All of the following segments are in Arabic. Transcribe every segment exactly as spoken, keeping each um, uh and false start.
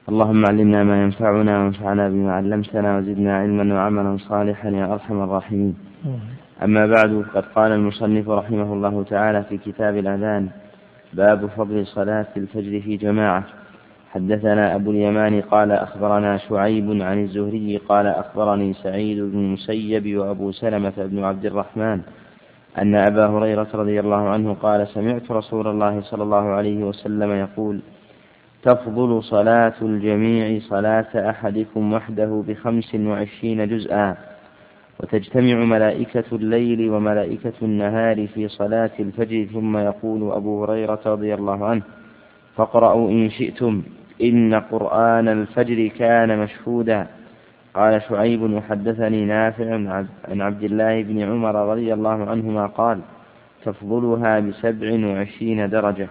اللهم علمنا ما ينفعنا وانفعنا بما علمتنا وزدنا علما وعملا صالحا يا أرحم الراحمين. أما بعد، قد قال المصنف رحمه الله تعالى في كتاب الأذان: باب فضل صلاة الفجر في جماعة. حدثنا أبو اليمان قال أخبرنا شعيب عن الزهري قال أخبرني سعيد بن المسيب وأبو سلمة بن عبد الرحمن أن أبا هريرة رضي الله عنه قال: سمعت رسول الله صلى الله عليه وسلم يقول: تفضل صلاة الجميع صلاة أحدكم وحده بخمس وعشرين جزءا، وتجتمع ملائكة الليل وملائكة النهار في صلاة الفجر. ثم يقول أبو هريرة رضي الله عنه: فاقرأوا إن شئتم إن قرآن الفجر كان مشهودا. قال شعيب: وحدثني نافع عن عبد الله بن عمر رضي الله عنهما قال: تفضلها بسبع وعشرين درجة.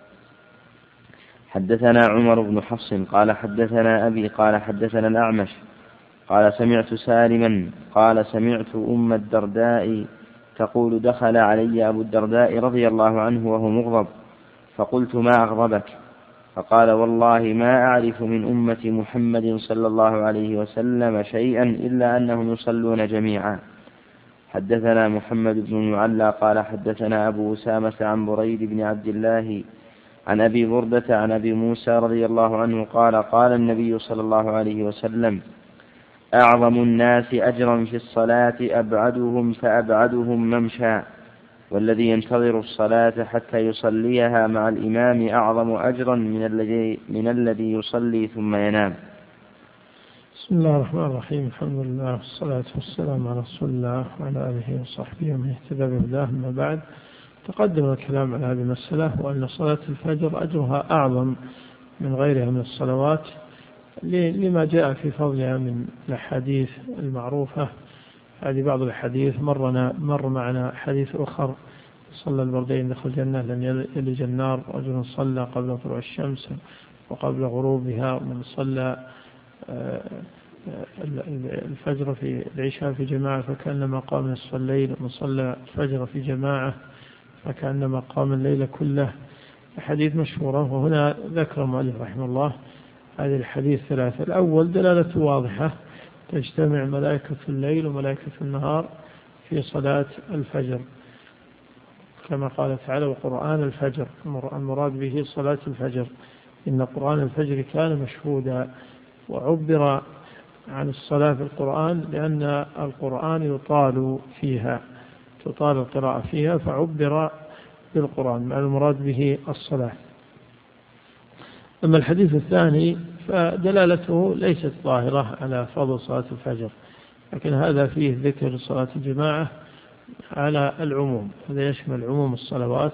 حدثنا عمر بن حفص قال حدثنا أبي قال حدثنا الأعمش قال سمعت سالما قال سمعت أم الدرداء تقول: دخل علي أبو الدرداء رضي الله عنه وهو مغضب، فقلت: ما أغضبك؟ فقال: والله ما أعرف من أمة محمد صلى الله عليه وسلم شيئا إلا أنهم يصلون جميعا. حدثنا محمد بن المعلى قال حدثنا أبو أسامة عن بريد بن عبد الله عن أبي بردة عن أبي موسى رضي الله عنه قال: قال النبي صلى الله عليه وسلم: أعظم الناس أجرا في الصلاة أبعدهم فأبعدهم ممشى، والذي ينتظر الصلاة حتى يصليها مع الإمام أعظم أجرا من الذي من الذي يصلي ثم ينام. بسم الله الرحمن الرحيم. الحمد لله والصلاة والسلام على رسول الله وعلى آله وصحبه ومن اهتدى بهداه. أما بعد، تقدم الكلام على هذه المسألة، وأن صلاة الفجر أجرها أعظم من غيرها من الصلوات لما جاء في فضلها من الأحاديث المعروفة. هذه بعض الحديث مرنا مر معنا حديث أخر: صلى البردين دخل الجنة لن يلج النار، رجل صلى قبل طلوع الشمس وقبل غروبها، ومن صلى الفجر في العشاء في جماعة فكأنما قام نصف الليل، ومن صلى الفجر في جماعة فكأنما قام الليل كله. حديث مشهورة. وهنا ذكر المؤلف رحمه الله هذه الحديث ثلاثة. الأول دلالة واضحة: تجتمع ملائكة الليل وملائكة النهار في صلاة الفجر، كما قال تعالى: وقرآن الفجر. المراد به صلاة الفجر، إن قرآن الفجر كان مشهودا. وعبر عن الصلاة في القرآن لأن القرآن يطال فيها، تطال القراءة فيها، فعبر بالقرآن مع المراد به الصلاة. أما الحديث الثاني فدلالته ليست ظاهرة على فضل صلاة الفجر، لكن هذا فيه ذكر صلاة الجماعة على العموم، هذا يشمل عموم الصلوات.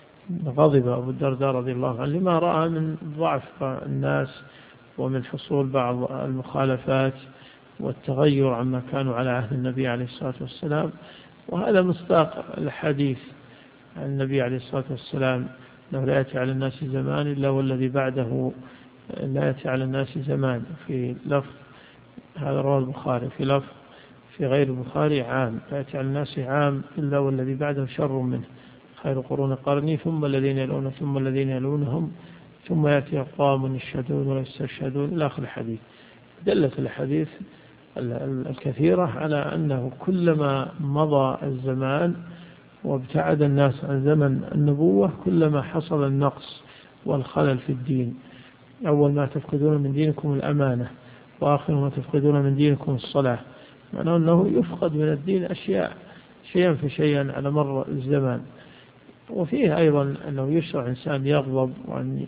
غضب أبو الدرداء رضي الله عنه لما رأى من ضعف الناس ومن حصول بعض المخالفات والتغير عما كانوا على عهد النبي عليه الصلاة والسلام. وهذا مصداق الحديث عن النبي عليه الصلاة والسلام: أنه لا يأتي على الناس زمان إلا والذي بعده لا يأتي على الناس زمان. في لفظ هذا رواه البخاري، في لفظ في غير البخاري: عام، لا يأتي على الناس عام إلا والذي بعده شر منه، خير قرون قرني ثم الذين يلون ثم الذين يلونهم ثم يأتي أقوام يشهدون ولا يستشهدون إلى آخر الحديث. دلت الحديث الكثيرة على أنه كلما مضى الزمان وابتعد الناس عن زمن النبوة كلما حصل النقص والخلل في الدين. أول ما تفقدون من دينكم الأمانة، وآخر ما تفقدون من دينكم الصلاة. معناه أنه يفقد من الدين أشياء شيئا فشيئا على مر الزمان. وفيه أيضا أنه يشرع إنسان يغضب وأن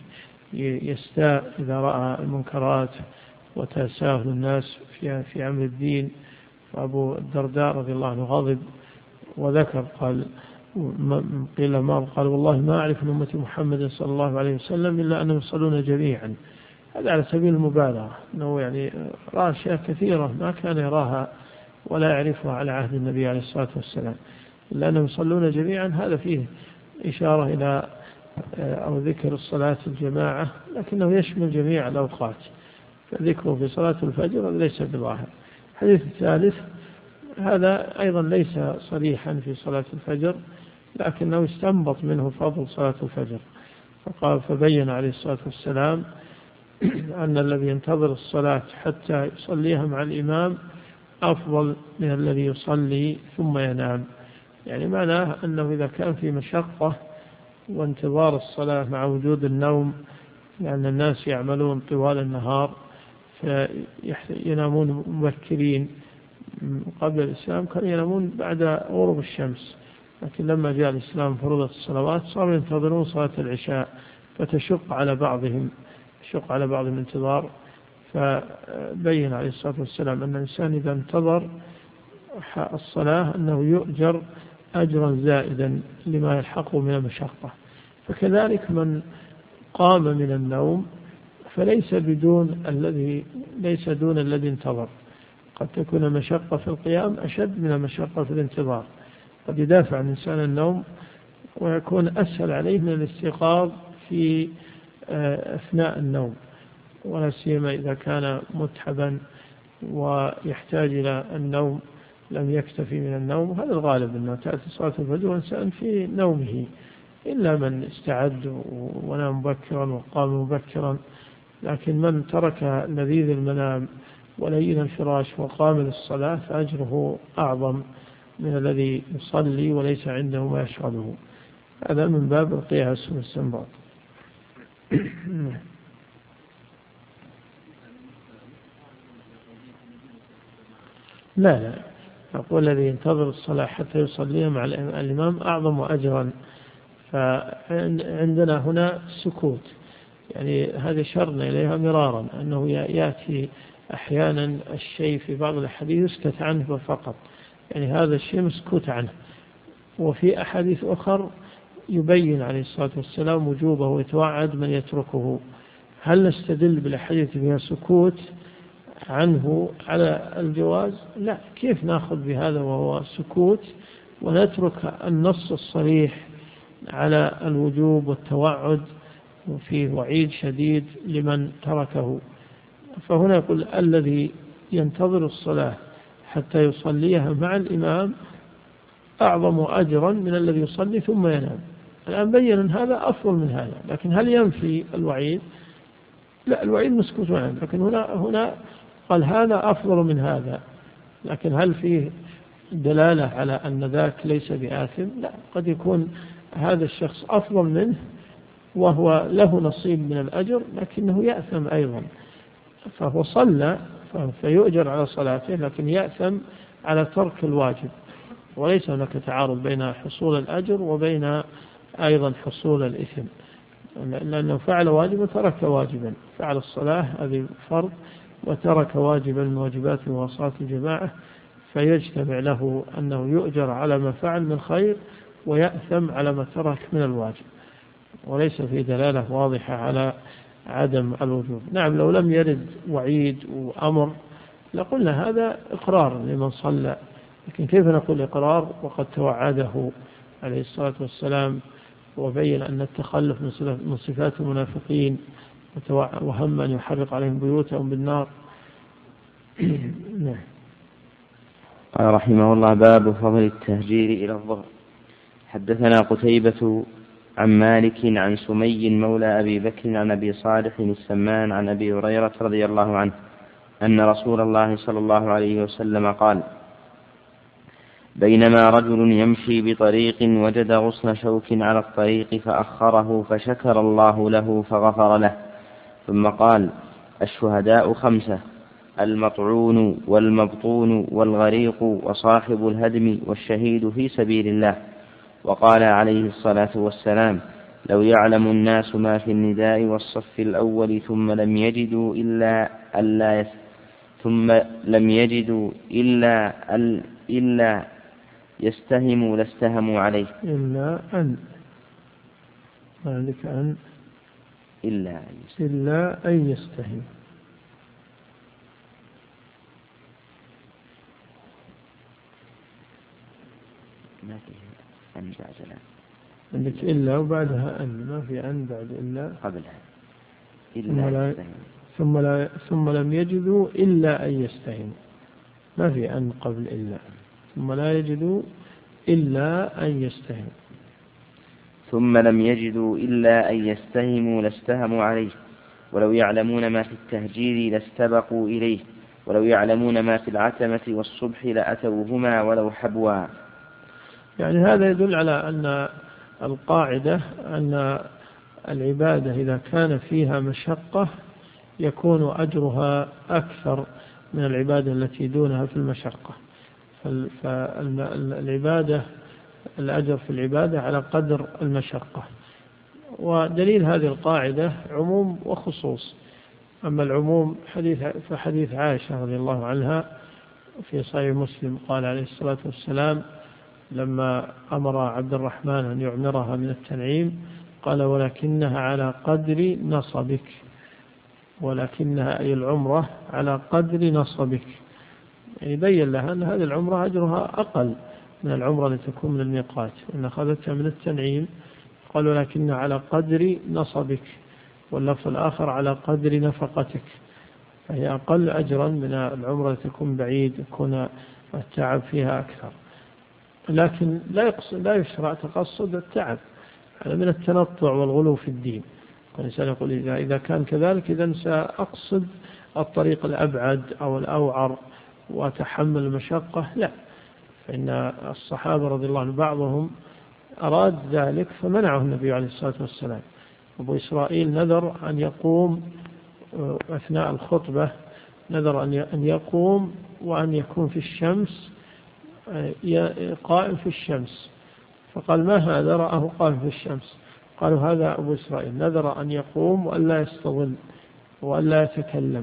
يستاء إذا رأى المنكرات وتساهل الناس في في أمر الدين. فأبو الدرداء رضي الله عنه غضب وذكر، قال قيل ما قال: والله ما أعرف من أمة محمد صلى الله عليه وسلم إلا أنهم يصلون جميعا. هذا على سبيل المبالغة، أنه يعني رأى أشياء كثيرة ما كان يراها ولا يعرفها على عهد النبي عليه الصلاة والسلام، إلا أنهم يصلون جميعا. هذا فيه إشارة إلى أو ذكر الصلاة الجماعة، لكنه يشمل جميع الأوقات، فذكره في صلاة الفجر ليس بظاهر. الحديث الثالث هذا أيضا ليس صريحا في صلاة الفجر، لكنه استنبط منه فضل صلاة الفجر. فقال فبين عليه الصلاة والسلام أن الذي ينتظر الصلاة حتى يصليها مع الإمام أفضل من الذي يصلي ثم ينام. يعني معناه أنه إذا كان في مشقة وانتظار الصلاة مع وجود النوم، لأن الناس يعملون طوال النهار فينامون مبكرين، قبل الإسلام كانوا ينامون بعد غروب الشمس، لكن لما جاء الإسلام فرضت الصلوات صاروا ينتظرون صلاة العشاء، فتشق على بعضهم شق على بعض الانتظار. فبين عليه الصلاة والسلام أن الإنسان إذا انتظر الصلاة أنه يؤجر أجرا زائدا لما يلحقه من المشقة. فكذلك من قام من النوم فليس بدون الذي ليس دون الذي انتظر. قد تكون المشقة في القيام أشد من المشقة في الانتظار، قد يدافع عن الإنسان النوم ويكون أسهل عليه من الاستيقاظ في أثناء النوم، ولا سيما إذا كان متعبا ويحتاج إلى النوم لم يكتفي من النوم. هذا الغالب أنه تأتي صلاة الفجر والإنسان في نومه، إلا من استعد ونام مبكرا وقام مبكرا. لكن من ترك لذيذ المنام ولين الفراش وقام للصلاة فأجره أعظم من الذي يصلي وليس عنده ما يشغله. هذا من باب القياس والاستنباط. لا لا أقول الذي ينتظر الصلاة حتى يصليها مع الإمام أعظم أجرا. فعندنا هنا سكوت، يعني هذه شرنا إليها مرارا، أنه يأتي أحيانا الشيء في بعض الحديث يسكت عنه فقط، يعني هذا الشيء مسكوت عنه. وفي أحاديث أخر يبين عليه الصلاة والسلام وجوبه ويتوعد من يتركه. هل نستدل بالحديث فيها سكوت عنه على الجواز؟ لا، كيف نأخذ بهذا وهو سكوت ونترك النص الصريح على الوجوب والتوعد وفيه وعيد شديد لمن تركه؟ فهنا يقول الذي ينتظر الصلاة حتى يصليها مع الإمام أعظم أجرا من الذي يصلي ثم ينام. الآن بين أن هذا أفضل من هذا، لكن هل ينفي الوعيد؟ لا، الوعيد مسكوت عنه، لكن هنا هنا قال هذا أفضل من هذا، لكن هل فيه دلالة على أن ذاك ليس بآثم؟ لا، قد يكون هذا الشخص أفضل منه وهو له نصيب من الأجر لكنه يأثم أيضا، فهو صلى فيؤجر على صلاته لكن يأثم على ترك الواجب. وليس هناك تعارض بين حصول الأجر وبين أيضا حصول الإثم، لأنه فعل واجبا وترك واجبا، فعل الصلاة هذه فرض وترك واجبا من واجبات وصلاة الجماعة، فيجتمع له أنه يؤجر على ما فعل من خير ويأثم على ما ترك من الواجب، وليس في دلالة واضحة على عدم الوجوب. نعم، لو لم يرد وعيد وأمر لقلنا هذا إقرار لمن صلى، لكن كيف نقول إقرار وقد توعده عليه الصلاة والسلام وبين أن التخلف من صفات المنافقين وهم أن يحرق عليهم بيوتهم بالنار. قال رحمه الله: باب فضل التهجير إلى الظهر. حدثنا قتيبة عن مالك عن سمي مولى أبي بكر عن أبي صالح السمان عن أبي هريرة رضي الله عنه أن رسول الله صلى الله عليه وسلم قال: بينما رجل يمشي بطريق وجد غصن شوك على الطريق فأخره فشكر الله له فغفر له، ثم قال: الشهداء خمسة: المطعون والمبطون والغريق وصاحب الهدم والشهيد في سبيل الله. وقال عليه الصلاة والسلام: لو يعلم الناس ما في النداء والصف الأول ثم لم يجدوا إلا ألا يس ثم لم يجدوا إلا أل إلا يستهموا لاستهموا عليه. إلا أن ذلك أن إلا أن إلا أن يستهم. ما في أن بعد لا عندك إلا وبعدها أن، ما في أن بعد إلا قبلها إلا ثم لا ثم لم يجدوا إلا أن يستهموا، ما في أن قبل إلا، ثم لا يجدوا إلا أن يستهموا ثم لم يجدوا إلا أن يستهموا لاستهموا عليه. ولو يعلمون ما في التهجير لاستبقوا إليه ولو يعلمون ما في العتمة والصبح لأتوهما ولو حبوا. يعني هذا يدل على أن القاعدة أن العبادة إذا كان فيها مشقة يكون أجرها أكثر من العبادة التي دونها في المشقة. فالعبادة الأجر في العبادة على قدر المشقة. ودليل هذه القاعدة عموم وخصوص. أما العموم حديث فحديث عائشة رضي الله عنها في صحيح مسلم قال عليه الصلاة والسلام لما أمر عبد الرحمن أن يعمرها من التنعيم قال ولكنها على قدر نصبك، ولكنها أي العمرة على قدر نصبك، يعني بين لها أن هذه العمرة أجرها أقل من العمرة التي تكون من الميقات، وإن أخذتها من التنعيم قال ولكنها على قدر نصبك، واللفظ الآخر على قدر نفقتك، فهي أقل أجرا من العمرة التي تكون بعيد يكون التعب فيها أكثر. لكن لا يقصد لا يشرع تقصد التعب، هذا من التنطع والغلو في الدين. الإنسان يقول إذا إذا كان كذلك إذا سأقصد الطريق الأبعد أو الأوعر وأتحمل المشقة. لا، فإن الصحابة رضي الله عنهم بعضهم أراد ذلك فمنعه النبي عليه الصلاة والسلام. أبو إسرائيل نذر أن يقوم أثناء الخطبة، نذر أن يقوم وأن يكون في الشمس قائم في الشمس، فقال ما هذا؟ رآه قائم في الشمس. قالوا هذا أبو إسرائيل نذر أن يقوم وأن لا يستظل وأن لا يتكلم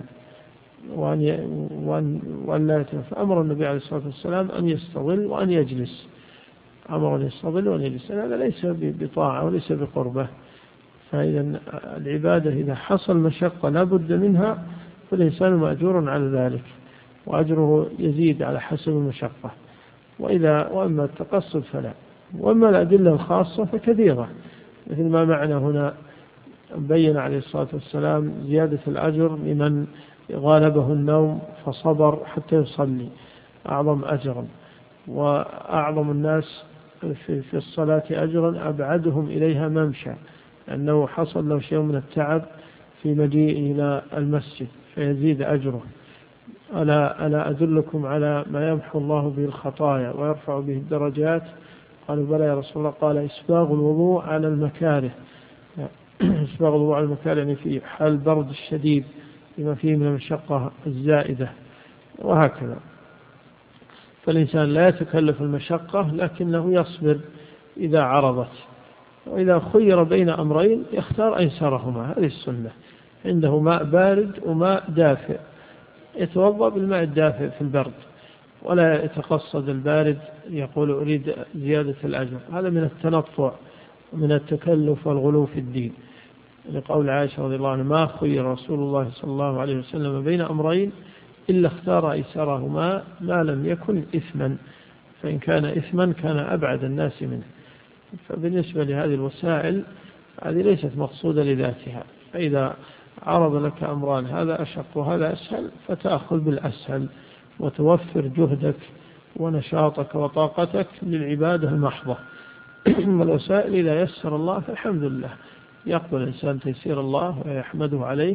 وأن لا يتكلم، فأمر النبي عليه الصلاة والسلام أن يستظل وأن يجلس، أمر أن يستظل وأن يجلس. هذا ليس بطاعة وليس بقربة. فإذا العبادة إذا حصل مشقة لا بد منها فالإنسان مأجور على ذلك، وأجره يزيد على حسب المشقة. وإذا وأما التقصد فلا. وأما الأدلة الخاصة فكثيرة، مثل ما معنا هنا بين عليه الصلاة والسلام زيادة الأجر لمن غالبه النوم فصبر حتى يصلي أعظم أجرا، وأعظم الناس في الصلاة أجرا أبعدهم إليها ممشى، لأنه حصل له شيء من التعب في مجيء إلى المسجد فيزيد أجره. ألا, ألا أدلكم على ما يمحو الله به الخطايا ويرفع به الدرجات؟ قالوا بلى يا رسول الله. قال إسباغ الوضوء على المكاره. إسباغ الوضوء على المكاره يعني في حال البرد الشديد لما فيه من المشقة الزائدة، وهكذا. فالإنسان لا يتكلف المشقة لكنه يصبر إذا عرضت، وإذا خير بين أمرين يختار أيسرهما. هذه السنة. عنده ماء بارد وماء دافئ يتوضأ بالماء الدافئ في البرد، ولا يتقصد البارد يقول أريد زيادة الأجر. هذا من التنطع ومن التكلف والغلو في الدين، لقول عائشة رضي الله عنها ما خير رسول الله صلى الله عليه وسلم بين أمرين إلا اختار أيسرهما ما لم يكن إثما، فإن كان إثما كان أبعد الناس منه. فبالنسبة لهذه الوسائل هذه ليست مقصودة لذاتها، فإذا عرض لك أمران هذا أشق وهذا أسهل فتأخذ بالأسهل وتوفر جهدك ونشاطك وطاقتك للعبادة المحضة. والوسائل إذا يسر الله فالحمد لله، يقبل الإنسان تيسير الله ويحمده عليه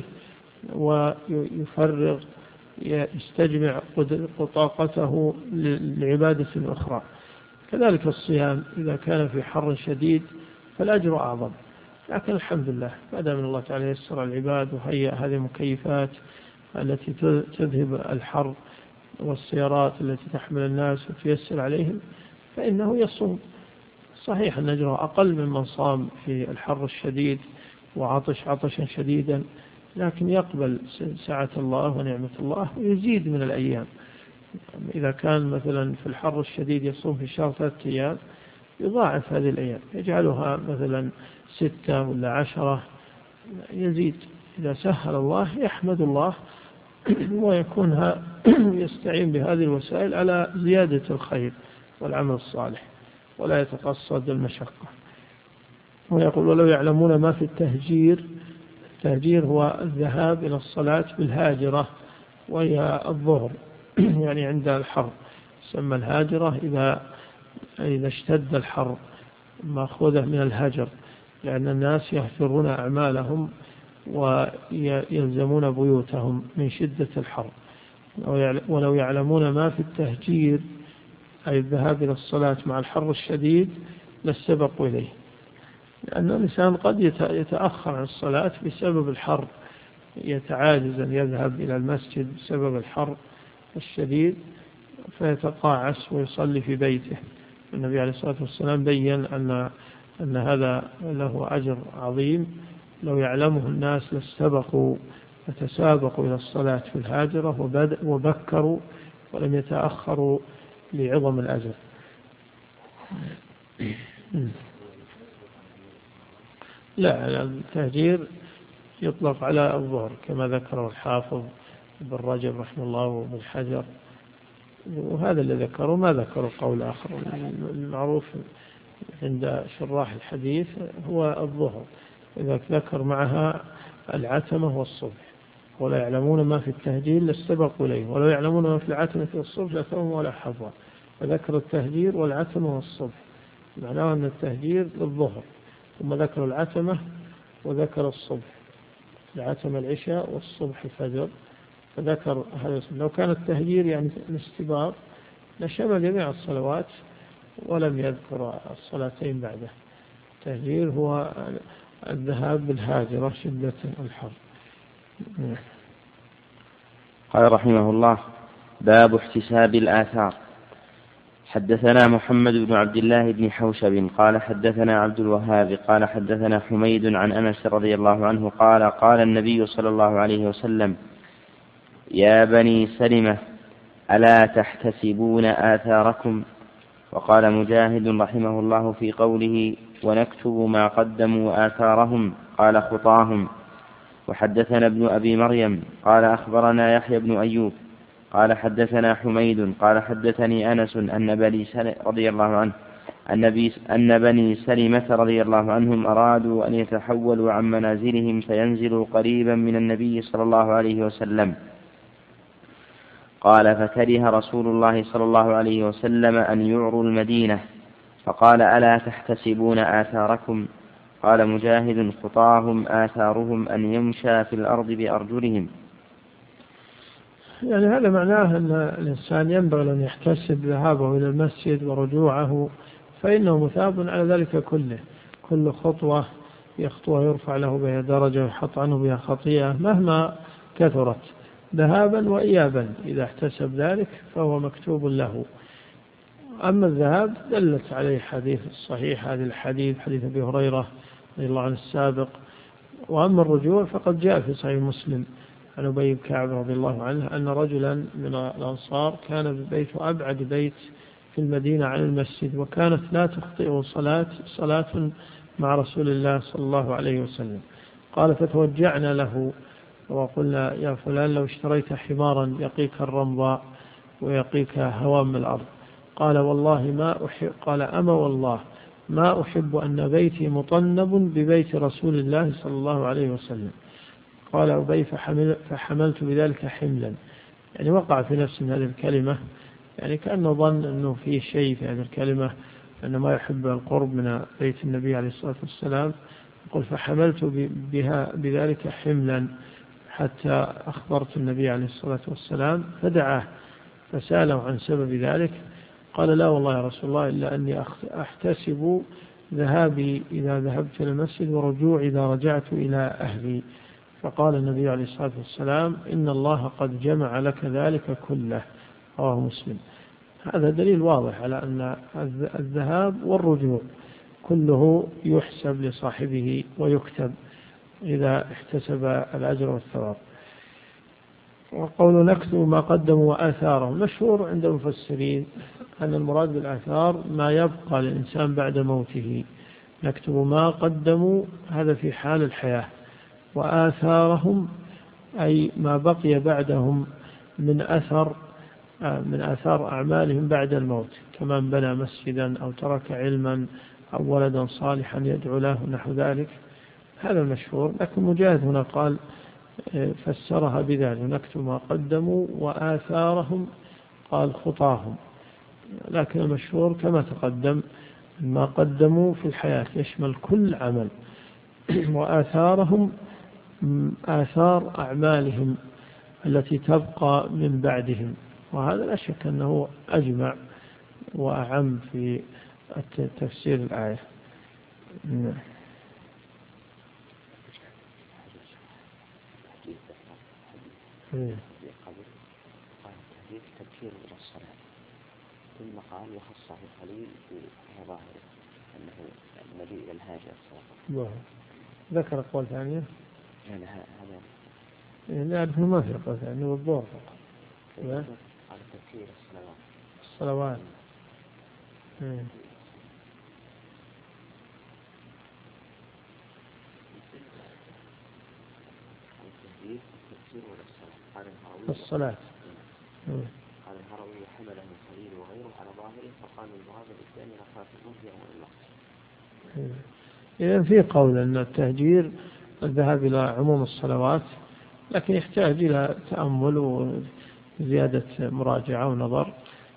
ويفرغ يستجمع طاقته للعبادة الأخرى. كذلك الصيام إذا كان في حر شديد فالأجر أعظم، لكن الحمد لله ما دام الله تعالى يسر العباد وهيئ هذه المكيفات التي تذهب الحر والسيارات التي تحمل الناس وتيسر عليهم فإنه يصوم. صحيح أن أجره أقل ممن صام في الحر الشديد وعطش عطشا شديدا، لكن يقبل سعة الله ونعمة الله ويزيد من الأيام. إذا كان مثلا في الحر الشديد يصوم في الشهر ثلاثة أيام يضاعف هذه الأيام، يجعلها مثلا ستة ولا عشرة، يزيد. إذا سهل الله يحمد الله ويكونها يستعين بهذه الوسائل على زيادة الخير والعمل الصالح ولا يتقصد المشقة. ويقول ولو يعلمون ما في التهجير. التهجير هو الذهاب إلى الصلاة بالهاجرة وهي الظهر يعني عند الحر، سمى الهاجرة إذا إذا اشتد الحر، مأخوذة من الهجر، لأن الناس يهجرون أعمالهم ويلزمون بيوتهم من شدة الحر، ولو يعلمون ما في التهجير أي الذهاب إلى الصلاة مع الحر الشديد لاستبقوا إليه، لأن الإنسان قد يتأخر عن الصلاة بسبب الحر، يتعاجز أن يذهب إلى المسجد بسبب الحر الشديد فيتقاعس ويصلي في بيته. النبي عليه الصلاة والسلام بيّن أن أن هذا له أجر عظيم، لو يعلمه الناس لاستبقوا وتسابقوا إلى الصلاة في الهاجرة وبكروا ولم يتأخروا لعظم الأجر. لا، التهجير يطلق على الظهر كما ذكره الحافظ ابن رجب رحمه الله وابن حجر، وهذا اللي ذكروا، ما ذكروا قول آخر. المعروف عند شراح الحديث هو الظهر، إذا ذكر معها العتمة والصبح، ولا يعلمون ما في التهجير لاستبقوا إليه، ولو يعلمون ما في العتمة والصبح لأتوهم ولا حظوا، فذكر التهجير والعتمة والصبح، معناه أن التهجير للظهر، ثم ذكر العتمة وذكر الصبح، العتمة العشاء والصبح الفجر، فذكر هذا الاسم. لو كان التهجير يعني الاستباق لشمل جميع الصلوات ولم يذكر الصلاتين بعده. التهجير هو الذهاب بالهاجرة شدة الحر. قال رحمه الله: باب احتساب الآثار. حدثنا محمد بن عبد الله بن حوشب قال حدثنا عبد الوهاب قال حدثنا حميد عن أنس رضي الله عنه قال: قال النبي صلى الله عليه وسلم: يا بني سلمة ألا تحتسبون آثاركم؟ وقال مجاهد رحمه الله في قوله: ونكتب ما قدموا آثارهم، قال: خطاهم. وحدثنا ابن أبي مريم قال أخبرنا يحيى بن أيوب قال حدثنا حميد قال حدثني أنس أن بني سلمة رضي الله عنه أن بني سلمة رضي الله عنهم أرادوا أن يتحولوا عن منازلهم فينزلوا قريبا من النبي صلى الله عليه وسلم، قال: فكره رسول الله صلى الله عليه وسلم أن يعروا المدينة، فقال: ألا تحتسبون آثاركم؟ قال مجاهد: خطاهم آثارهم أن يمشى في الأرض بأرجلهم. يعني هذا معناه أن الإنسان ينبغي أن يحتسب ذهابه إلى المسجد ورجوعه، فإنه مثاب على ذلك كله. كل خطوة يخطوها يرفع له بها درجة ويحط عنه بها خطيئة مهما كثرت ذهابا وإيابا، إذا احتسب ذلك فهو مكتوب له. أما الذهاب دلت عليه حديث الصحيح، هذه الحديث حديث أبي هريرة رضي الله عنه السابق. وأما الرجوع فقد جاء في صحيح مسلم عن أبي بن كعب رضي الله عنه أن رجلا من الأنصار كان بيته أبعد بيت في المدينة عن المسجد، وكانت لا تخطئه صلاة صلاة مع رسول الله صلى الله عليه وسلم. قال: فتوجعنا له وقلنا: يا فلان لو اشتريت حمارا يقيك الرمضاء ويقيك هوام الأرض. قال: والله ما أحب قال أما والله ما أحب أن بيتي مطنب ببيت رسول الله صلى الله عليه وسلم. قال أبي: فحمل فحملت بذلك حملا، يعني وقع في نفس هذه الكلمة، يعني كأنه ظن أنه فيه شيء في هذه الكلمة، أنه ما يحب القرب من بيت النبي عليه الصلاة والسلام. يقول: فحملت بها بذلك حملا حتى أخبرت النبي عليه الصلاة والسلام فدعاه فسأله عن سبب ذلك. قال: لا والله يا رسول الله، إلا أني أحتسب ذهابي إذا ذهبت إلى المسجد ورجوعي إذا رجعت إلى أهلي. فقال النبي عليه الصلاة والسلام: إن الله قد جمع لك ذلك كله. رواه مسلم. هذا دليل واضح على أن الذهاب والرجوع كله يحسب لصاحبه ويكتب إذا احتسب الأجر والثواب. وقول نكتب ما قدموا وآثارهم مشهور عند المفسرين أن المراد بالآثار ما يبقى للإنسان بعد موته. نكتب ما قدموا هذا في حال الحياة، وآثارهم أي ما بقي بعدهم من أثر من آثار أعمالهم بعد الموت، كمان بنى مسجدا أو ترك علما أو ولدا صالحا يدعو له نحو ذلك. هذا المشهور. لكن مجاهد هنا قال فسرها بذلك: نكتب ما قدموا وآثارهم، قال خطاهم. لكن المشهور كما تقدم ما قدموا في الحياة يشمل كل عمل، وآثارهم آثار أعمالهم التي تبقى من بعدهم، وهذا لا شك أنه أجمع وأعم في تفسير الآية. تبكير إلى الصلاة، ثم قال وخصه الخليل في ظاهره أنه النبي إلى الهاجر الصلاة. ذكر قول ثانية؟ لا لا هذا لا أعرف ما في قول ثانية والظهر فقط. على تبكير الصلوات. الصلوات. الصلاة. قال الهروي حمله الخليل وغيره على ظاهره فقال المراد بالثاني ركعة المهجر والوقت. إذا في قول أن التهجير الذهاب إلى عموم الصلوات، لكن يحتاج إلى تأمل وزيادة مراجعة ونظر.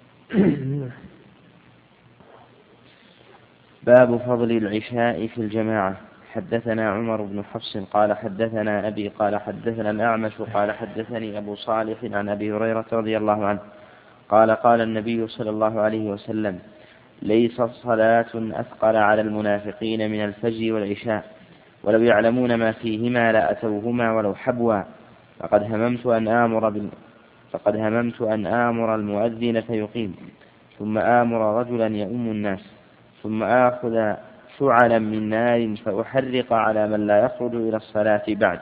باب فضل العشاء في الجماعة. حدثنا عمر بن حفص قال حدثنا أبي قال حدثنا الأعمش قال حدثني أبو صالح عن أبي هريرة رضي الله عنه قال قال النبي صلى الله عليه وسلم ليس صلاة أثقل على المنافقين من الفجر والعشاء ولو يعلمون ما فيهما لأتوهما ولو حبوا فقد هممت أن آمر بال... فقد هممت أن آمر المؤذن فيقيم ثم آمر رجلا يؤم الناس ثم آخذ شعلا من نار فأحرق على من لا يخرج إلى الصلاة بعد.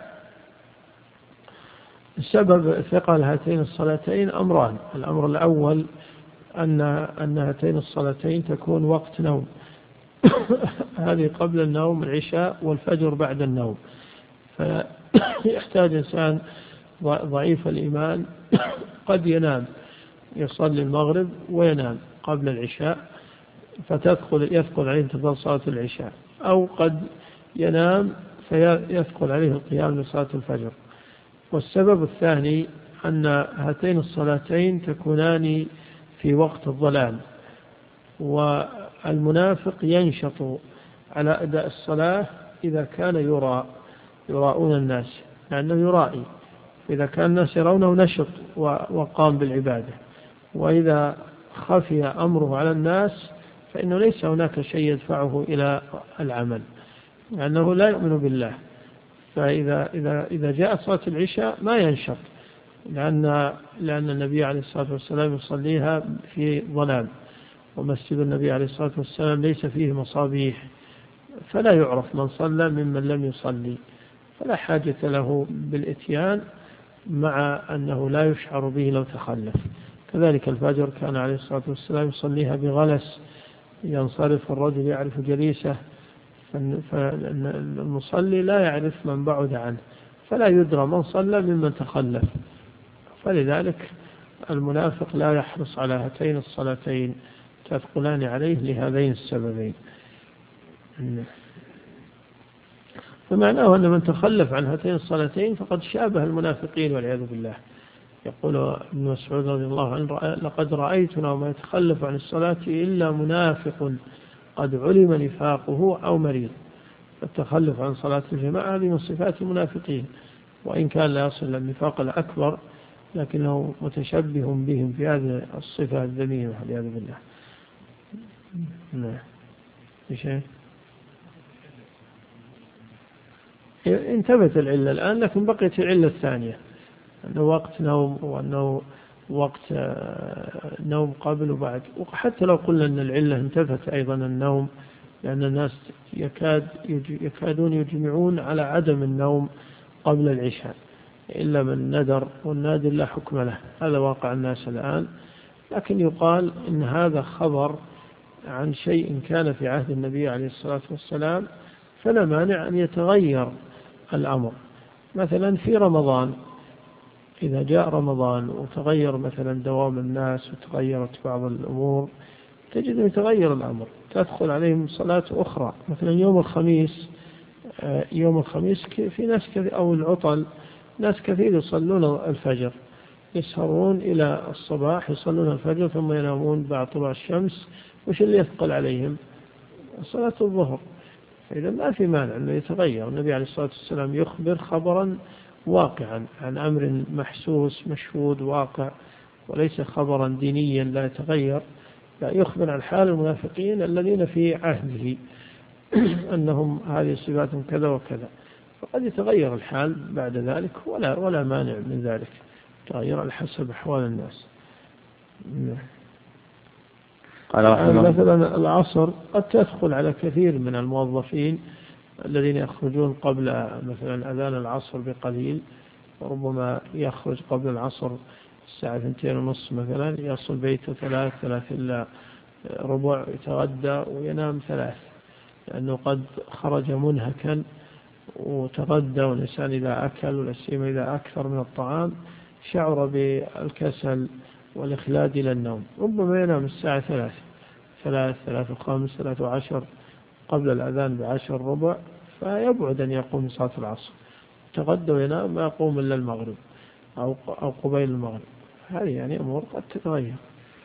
السبب ثقل هاتين الصلاتين أمران. الأمر الأول أن أن هاتين الصلاتين تكون وقت نوم هذه قبل النوم العشاء والفجر بعد النوم، فيحتاج إنسان ضعيف الإيمان قد ينام يصلي المغرب وينام قبل العشاء فتدخل يثقل عليه انتظار صلاة العشاء، أو قد ينام فيثقل عليه القيام لصلاة الفجر. والسبب الثاني أن هاتين الصلاتين تكونان في وقت الظلام، والمنافق ينشط على أداء الصلاة إذا كان يرى يراؤون الناس، لأنه يرائي، إذا كان الناس يرونه نشط وقام بالعبادة، وإذا خفي أمره على الناس فإنه ليس هناك شيء يدفعه إلى العمل، لأنه لا يؤمن بالله. فإذا إذا إذا جاءت صلاة العشاء ما ينشط، لأن لأن النبي عليه الصلاة والسلام يصليها في ظلام، ومسجد النبي عليه الصلاة والسلام ليس فيه مصابيح، فلا يعرف من صلى ممن لم يصلي، فلا حاجة له بالإتيان، مع أنه لا يشعر به لو تخلف. كذلك الفجر كان عليه الصلاة والسلام يصليها بغلس، ينصرف الرجل يعرف جليسه، فالمصلي لا يعرف من بعد عنه، فلا يدرى من صلى ممن تخلف. فلذلك المنافق لا يحرص على هاتين الصلاتين، تثقلان عليه لهذين السببين. فمعناه أن من تخلف عن هاتين الصلاتين فقد شابه المنافقين والعياذ بالله. يقول ابن مسعود رضي الله عنه لقد رأيتنا وما يتخلف عن الصلاة إلا منافق قد علم نفاقه أو مريض. التخلف عن صلاة الجماعة هذه من صفات المنافقين، وإن كان لا يصل إلى النفاق الأكبر لكنه متشبه بهم في هذه الصفة الذميمة والعياذ بالله. نعم. شيء انتبهت العلة الآن، لكن بقيت العلة الثانية أنه وقت نوم، وأنه وقت نوم قبل وبعد. وحتى لو قلنا أن العلة انتفت أيضا النوم، لأن الناس يكاد يكادون يجمعون على عدم النوم قبل العشاء إلا من ندر، والنادر لا حكم له، هذا واقع الناس الآن. لكن يقال إن هذا خبر عن شيء كان في عهد النبي عليه الصلاة والسلام، فلا مانع أن يتغير الأمر. مثلا في رمضان إذا جاء رمضان وتغير مثلا دوام الناس وتغيرت بعض الأمور، تجد يتغير الأمر، تدخل عليهم صلاة أخرى. مثلا يوم الخميس يوم الخميس في ناس كثير، أو العطل ناس كثير يصلون الفجر، يسهرون إلى الصباح يصلون الفجر ثم ينامون بعد طلوع الشمس. وش اللي يثقل عليهم؟ صلاة الظهر. فإذا ما في مانع أنه يتغير. النبي عليه الصلاة والسلام يخبر خبرا واقعا عن أمر محسوس مشهود واقع، وليس خبرا دينيا لا يتغير، لا يخبر عن حال المنافقين الذين في عهده أنهم هذه صفات كذا وكذا، فقد يتغير الحال بعد ذلك ولا ولا مانع من ذلك، تغير على حسب أحوال الناس. يعني مثلا العصر قد تدخل على كثير من الموظفين الذين يخرجون قبل مثلا أذان العصر بقليل، وربما يخرج قبل العصر الساعة اثنتين ونص مثلا، يصل بيته ثلاث ثلاث إلا ربع، يتغدى وينام ثلاث، لأنه قد خرج منهكا وتغدى، والإنسان إذا أكل والسيما إذا أكثر من الطعام شعر بالكسل والإخلاد إلى النوم، ربما ينام الساعة ثلاث ثلاث ثلاث وخمس ثلاث وعشر قبل الأذان بعشر ربع، فيبعد أن يقوم صلاة العصر، تغدى وينام ما يقوم إلا المغرب أو أو قبيل المغرب. هذه يعني أمور قد تتغير.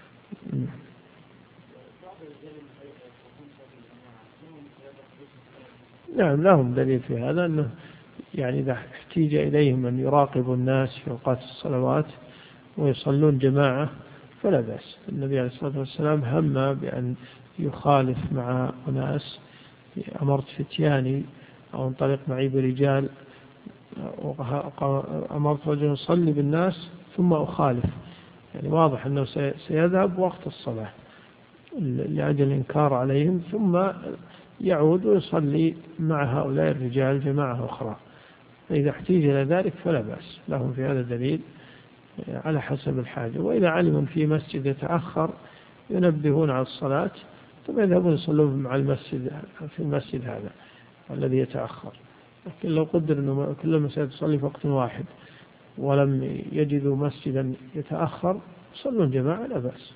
نعم لهم دليل في هذا، أنه يعني إذا احتيج إليهم أن يراقبوا الناس في أوقات الصلوات ويصلون جماعة فلا بأس. النبي عليه الصلاة والسلام هم بأن يخالف مع أناس، أمرت فتياني أو انطلق معي برجال، أمرت رجل يصلي بالناس ثم أخالف، يعني واضح أنه سيذهب وقت الصلاة لأجل الإنكار عليهم، ثم يعود ويصلي مع هؤلاء الرجال جماعة أخرى، فإذا احتيج إلى ذلك فلا بأس، لهم في هذا دليل على حسب الحاجة. وإذا علموا في مسجد يتأخر ينبهون على الصلاة ثم يذهبون يصلون مع المسجد في المسجد هذا الذي يتأخر. لكن لو قدر أنه كل المساجد تصلي في وقت واحد ولم يجدوا مسجدا يتأخر يصلون جماعة لا بأس.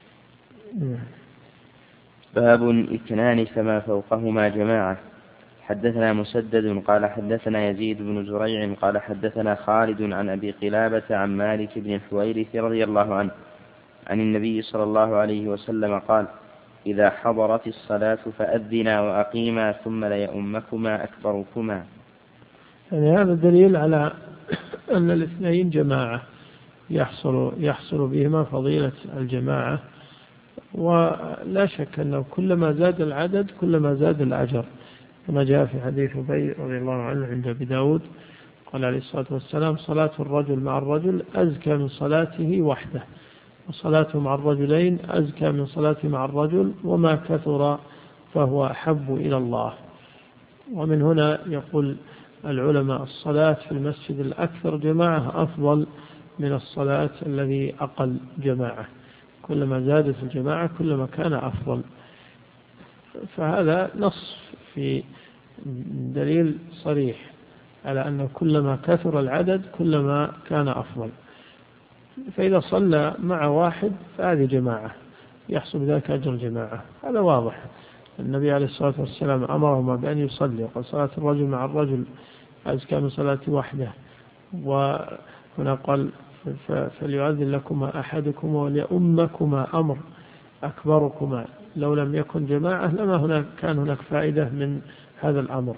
باب اثنان فما فوقهما جماعة. حدثنا مسدد قال حدثنا يزيد بن زريع قال حدثنا خالد عن أبي قلابة عن مالك بن الحويرث رضي الله عنه عن النبي صلى الله عليه وسلم قال: إذا حضرت الصلاة فأذنا وأقيما ثم ليؤمكما أكبركما. يعني هذا دليل على أن الاثنين جماعة يحصل, يحصل بهما فضيلة الجماعة، ولا شك أنه كلما زاد العدد كلما زاد الأجر، كما جاء في حديث أبي رضي الله عنه عند أبي داود قال عليه الصلاة والسلام: صلاة الرجل مع الرجل أزكى من صلاته وحده، وصلاته مع الرجلين أزكى من صلاته مع الرجل، وما كثر فهو أحب إلى الله. ومن هنا يقول العلماء: الصلاة في المسجد الأكثر جماعة أفضل من الصلاة الذي أقل جماعة، كلما زادت الجماعة كلما كان أفضل. فهذا نص في دليل صريح على أن كلما كثر العدد كلما كان أفضل. فإذا صلى مع واحد فهذه جماعة يحصل بذلك أجر جماعة، هذا واضح. النبي عليه الصلاة والسلام أمرهما بأن يصلي، وقال: صلاة الرجل مع الرجل أزكى من صلاة وحده. وهنا قال: فليؤذن لكما أحدكما وليؤمكما أمر أكبركما. لو لم يكن جماعة لما هناك كان هناك فائدة من هذا الأمر.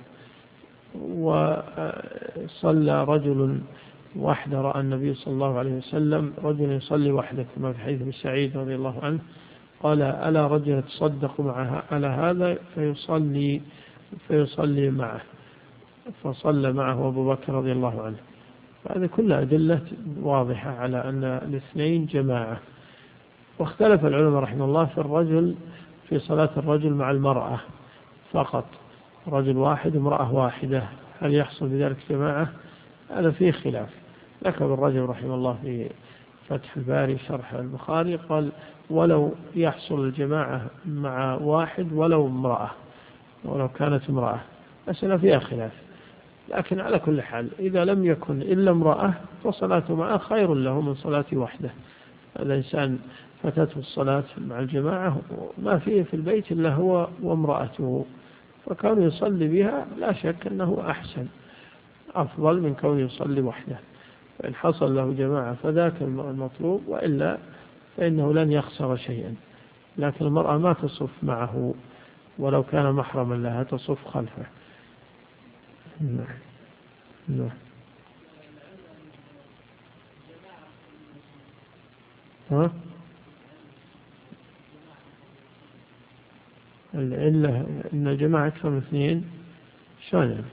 وصلى رجل وحده، رأى النبي صلى الله عليه وسلم رجل يصلي وحده كما في حديث ابن سعيد رضي الله عنه، قال: ألا رجل يتصدق معها على هذا فيصلي فيصلي معه، فصلى معه أبو بكر رضي الله عنه. هذه كلها أدلة واضحة على أن الاثنين جماعة. واختلف العلماء رحمه الله في الرجل في صلاة الرجل مع المرأة فقط، رجل واحد امرأة واحدة، هل يحصل بذلك جماعة؟ هذا فيه خلاف. ذكر الرجل رحمه الله في فتح الباري شرح البخاري قال: ولو يحصل الجماعة مع واحد ولو امرأة، ولو كانت امرأة، مسألة فيها خلاف. لكن على كل حال إذا لم يكن إلا امرأة فصلاته معه خير له من صلاة وحده. هذا إنسان فتته الصلاة مع الجماعة ما فيه في البيت إلا هو وامرأته، فكان يصلي بها لا شك أنه أحسن أفضل من كون يصلي وحده. فإن حصل له جماعة فذاك المطلوب، وإلا فإنه لن يخسر شيئا. لكن المرأة ما تصف معه ولو كان محرما لها تصف خلفه. نعم نعم. ها؟ العلة إن الجماعة أكثر من اثنين شلون يعني؟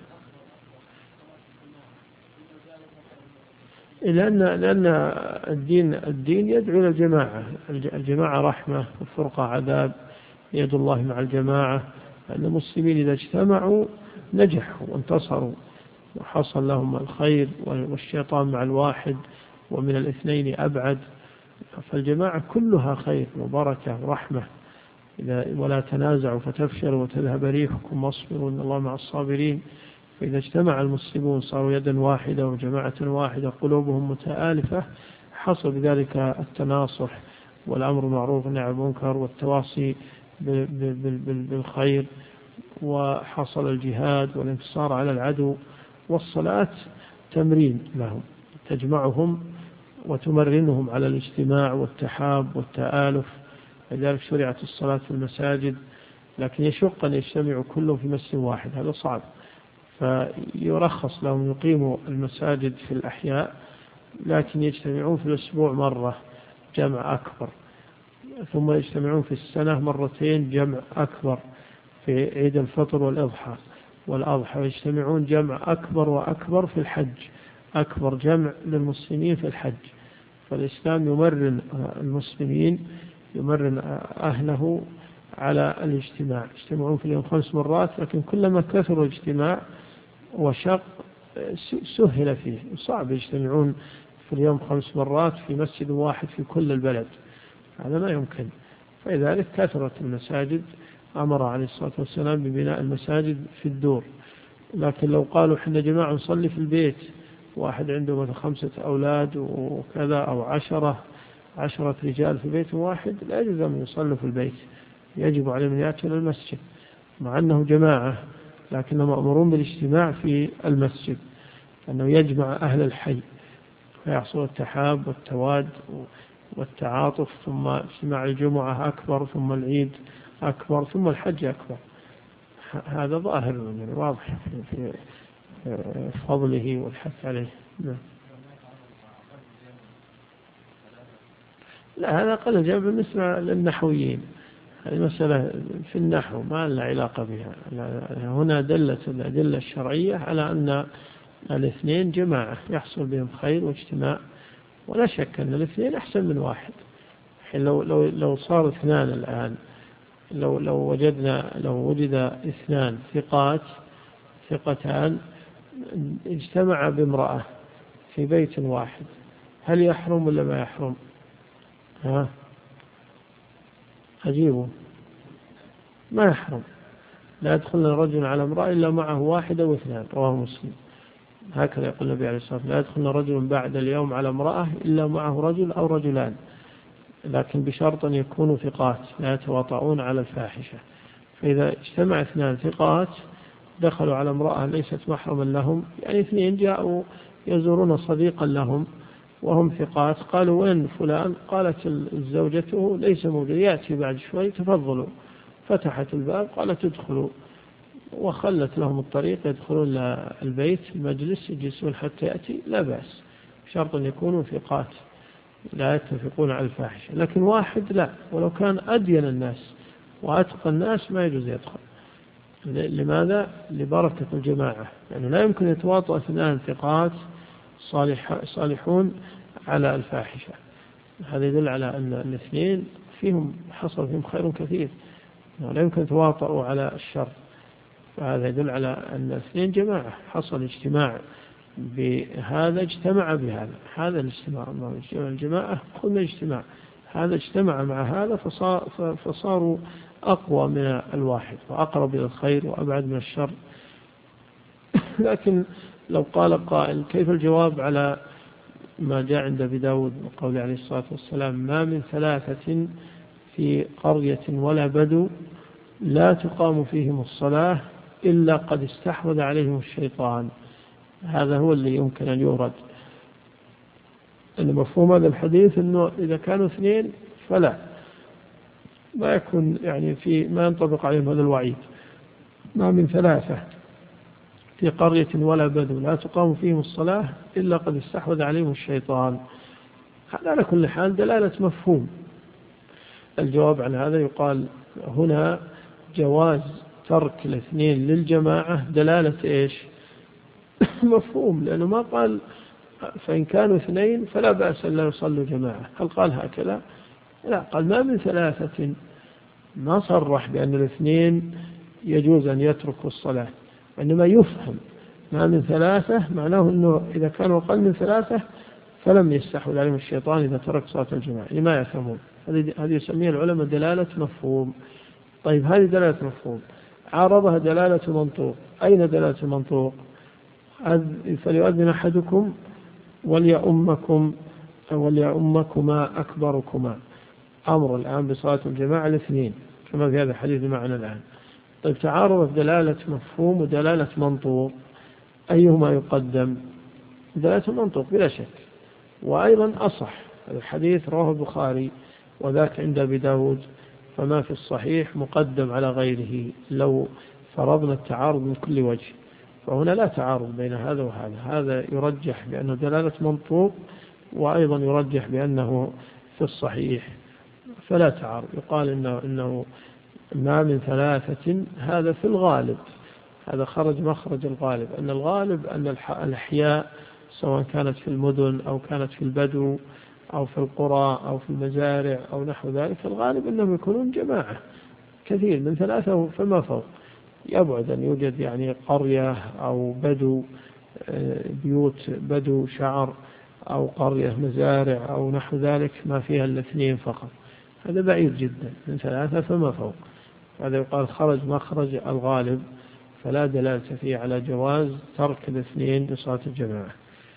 لأن لأن الدين الدين يدعو إلى الجماعة، الجماعة رحمة والفرقة عذاب، يد الله مع الجماعة. أن المسلمين إذا اجتمعوا نجحوا وانتصروا وحصل لهم الخير، والشيطان مع الواحد ومن الاثنين أبعد. فالجماعة كلها خير وبركة ورحمة. ولا تنازعوا فتفشلوا وتذهب ريحكم واصبروا إن الله مع الصابرين. فإذا اجتمع المسلمون صاروا يدا واحدة وجماعة واحدة قلوبهم متآلفة، حصل بذلك التناصح والأمر معروف والنهي عن المنكر والتواصي بالخير، وحصل الجهاد والانتصار على العدو. والصلاة تمرين لهم تجمعهم وتمرنهم على الاجتماع والتحاب والتآلف. لذلك شرعت الصلاة في المساجد، لكن يشق أن يجتمعوا كلهم في مسجد واحد، هذا صعب. فيرخص لهم يقيموا المساجد في الأحياء، لكن يجتمعون في الأسبوع مرة جمع أكبر، ثم يجتمعون في السنة مرتين جمع أكبر في عيد الفطر والأضحى والأضحى، ويجتمعون جمع أكبر وأكبر في الحج، أكبر جمع للمسلمين في الحج. فالإسلام يمرن المسلمين، يمرن أهله على الاجتماع. يجتمعون في اليوم خمس مرات، لكن كلما كثر الاجتماع وشق سهل فيه. صعب يجتمعون في اليوم خمس مرات في مسجد واحد في كل البلد، هذا ما يمكن. فلذلك كثرت المساجد، أمر عليه الصلاة والسلام ببناء المساجد في الدور. لكن لو قالوا حنا جماعة نصلي في البيت، واحد عنده مثل خمسة أولاد وكذا أو عشرة عشرة رجال في بيت واحد، لا يجوز أن يصلوا في البيت، يجب عليهم أن يأتوا إلى المسجد مع أنه جماعة، لكنهم مأمورون بالاجتماع في المسجد، أنه يجمع أهل الحي فيحصل التحاب والتواد والتعاطف. ثم اجتماع الجمعة أكبر، ثم العيد أكبر، ثم الحج أكبر. هذا ظاهر يعني واضح في فضله والحث عليه. لا، هذا قل جاء بالنسبة للنحويين، هذه مسألة في النحو ما لها علاقة بها. هنا دلت الأدلة الشرعية على أن الاثنين جماعة يحصل بهم خير واجتماع، ولا شك أن الاثنين أحسن من واحد. لو لو لو صار اثنان الآن، لو لو وجدنا لو وجد اثنان ثقات ثقتان اجتمع بامرأة في بيت واحد، هل يحرم ولا ما يحرم؟ ها أجيبه، ما يحرم. لا يدخل رجل على امرأة إلا معه واحدة واثنان، رواه مسلم. هكذا يقول النبي عليه الصلاة والسلام: لا يدخل رجل بعد اليوم على امرأة إلا معه رجل أو رجلان، لكن بشرط أن يكونوا ثقات لا يتواطؤون على الفاحشة. فإذا اجتمع اثنان ثقات دخلوا على امرأة ليست محرما لهم، يعني اثنين جاءوا يزورون صديقا لهم وهم ثقات، قالوا: وين فلان؟ قالت الزوجته: ليس موجود، يأتي بعد شوي، تفضلوا. فتحت الباب قالت: ادخلوا، وخلت لهم الطريق يدخلون البيت المجلس يجلسون حتى يأتي، لا بأس، بشرط أن يكونوا ثقات لا يتفقون على الفاحشة. لكن واحد لا، ولو كان أدين الناس وأتقى الناس ما يجوز يدخل. لماذا؟ لبركة الجماعة، يعني لا يمكن يتواطؤ اثنان ثقات صالح صالحون على الفاحشة. هذا يدل على أن الاثنين فيهم حصل فيهم خير كثير، لا يمكن يتواطؤوا على الشر. فهذا يدل على أن الاثنين جماعة، حصل اجتماع بهذا اجتمع بهذا، هذا الاجتماع الجماعة قلنا اجتماع، هذا اجتمع مع هذا فصار فصاروا أقوى من الواحد وأقرب إلى الخير وأبعد من الشر. لكن لو قال قائل: كيف الجواب على ما جاء عند أبي داود وقول عليه الصلاة والسلام: ما من ثلاثة في قرية ولا بدو لا تقام فيهم الصلاة إلا قد استحوذ عليهم الشيطان. هذا هو اللي يمكن أن يورد. أن مفهوم هذا الحديث أنه إذا كانوا اثنين فلا، ما يكون يعني في ما ينطبق عليهم هذا الوعيد. ما من ثلاثة في قرية ولا بدو لا تقام فيهم الصلاة إلا قد استحوذ عليهم الشيطان. هذا على كل حال دلالة مفهوم. الجواب عن هذا يقال هنا جواز ترك الاثنين للجماعة دلالة إيش؟ مفهوم، لأنه ما قال فإن كانوا اثنين فلا بأس أن لا يصلوا جماعة. هل قال هكذا؟ لا، قال ما من ثلاثة، ما صرح بأن الاثنين يجوز أن يتركوا الصلاة، إنما يفهم ما من ثلاثة معناه أنه إذا كانوا أقل من ثلاثة فلم يستحوذ عليهم الشيطان إذا ترك صلاة الجماعة لما يفهمون. هذه يسميها العلماء دلالة مفهوم. طيب هذه دلالة مفهوم، عارضها دلالة منطوق. أين دلالة المنطوق؟ فليؤذن أحدكم وليؤمكم وليؤمكما أكبركما، أمر الآن بصلاة الجماعة الاثنين كما في هذا الحديث معنا الآن. طيب تعارضت دلالة مفهوم ودلالة منطوق، أيهما يقدم؟ دلالة المنطوق بلا شك، وأيضا أصح. الحديث رواه البخاري وذاك عند أبي داود، فما في الصحيح مقدم على غيره لو فرضنا التعارض من كل وجه. فهنا لا تعارض بين هذا وهذا، هذا يرجح بأنه دلالة منطوق وأيضا يرجح بأنه في الصحيح، فلا تعارض. يقال إنه, إنه ما من ثلاثة، هذا في الغالب، هذا خرج مخرج الغالب، أن الغالب أن الأحياء سواء كانت في المدن أو كانت في البدو أو في القرى أو في المزارع أو نحو ذلك، الغالب أنهم يكونون جماعة كثير من ثلاثة فما فوق. يبعد أن يوجد يعني قرية أو بدو، بيوت بدو شعر، أو قرية مزارع أو نحو ذلك ما فيها الاثنين فقط، هذا بعيد جدا، من ثلاثة فما فوق. هذا يقال خرج مخرج الغالب، فلا دلالة فيه على جواز ترك الاثنين لصلاة الجماعة.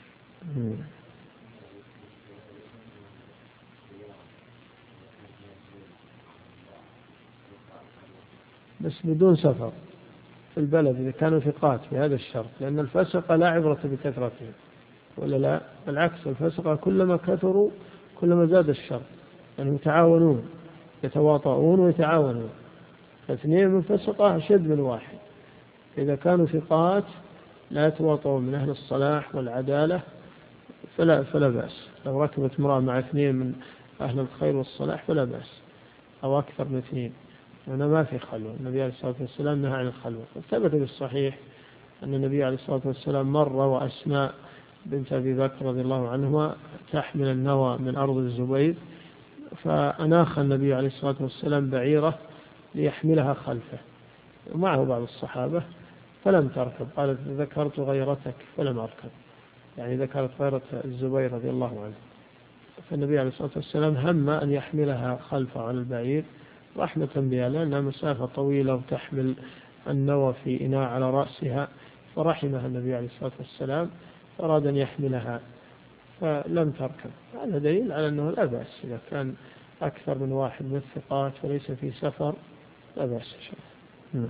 بس بدون سفر في البلد إذا كانوا ثقات في هذا الشرط، لأن الفسقة لا عبرة بكثرتهم ولا لا، بالعكس الفسقة كلما كثروا كلما زاد الشر، يعني يتعاونون يتواطؤون ويتعاونون، اثنين من فسقة أشد من واحد. إذا كانوا ثقات لا يتواطؤون من أهل الصلاح والعدالة فلا, فلا بأس. لو ركبت امرأة مع اثنين من أهل الخير والصلاح فلا بأس، أو أكثر من اثنين، لأنه ما في خلوة. النبي عليه الصلاة والسلام نهى عن الخلوة. ثبت بالصحيح أن النبي عليه الصلاة والسلام مر وأسماء بنت أبي بكر رضي الله عنهما تحمل النوى من أرض الزبير، فأناخ النبي عليه الصلاة والسلام بعيرة ليحملها خلفه ومعه بعض الصحابة فلم تركب، قالت ذكرت غيرتك فلم أركب، يعني ذكرت غيرة الزبير رضي الله عنه. فالنبي عليه الصلاة والسلام هم أن يحملها خلفه على البعير رحمة بها، لأنها مسافة طويلة وتحمل النوى في إناء على رأسها، فرحمها النبي عليه الصلاة والسلام، أراد أن يحملها فلم تركب. هذا دليل على أنه لا بأس إذا كان أكثر من واحد من الثقات وليس في سفر، لا بأس. نعم.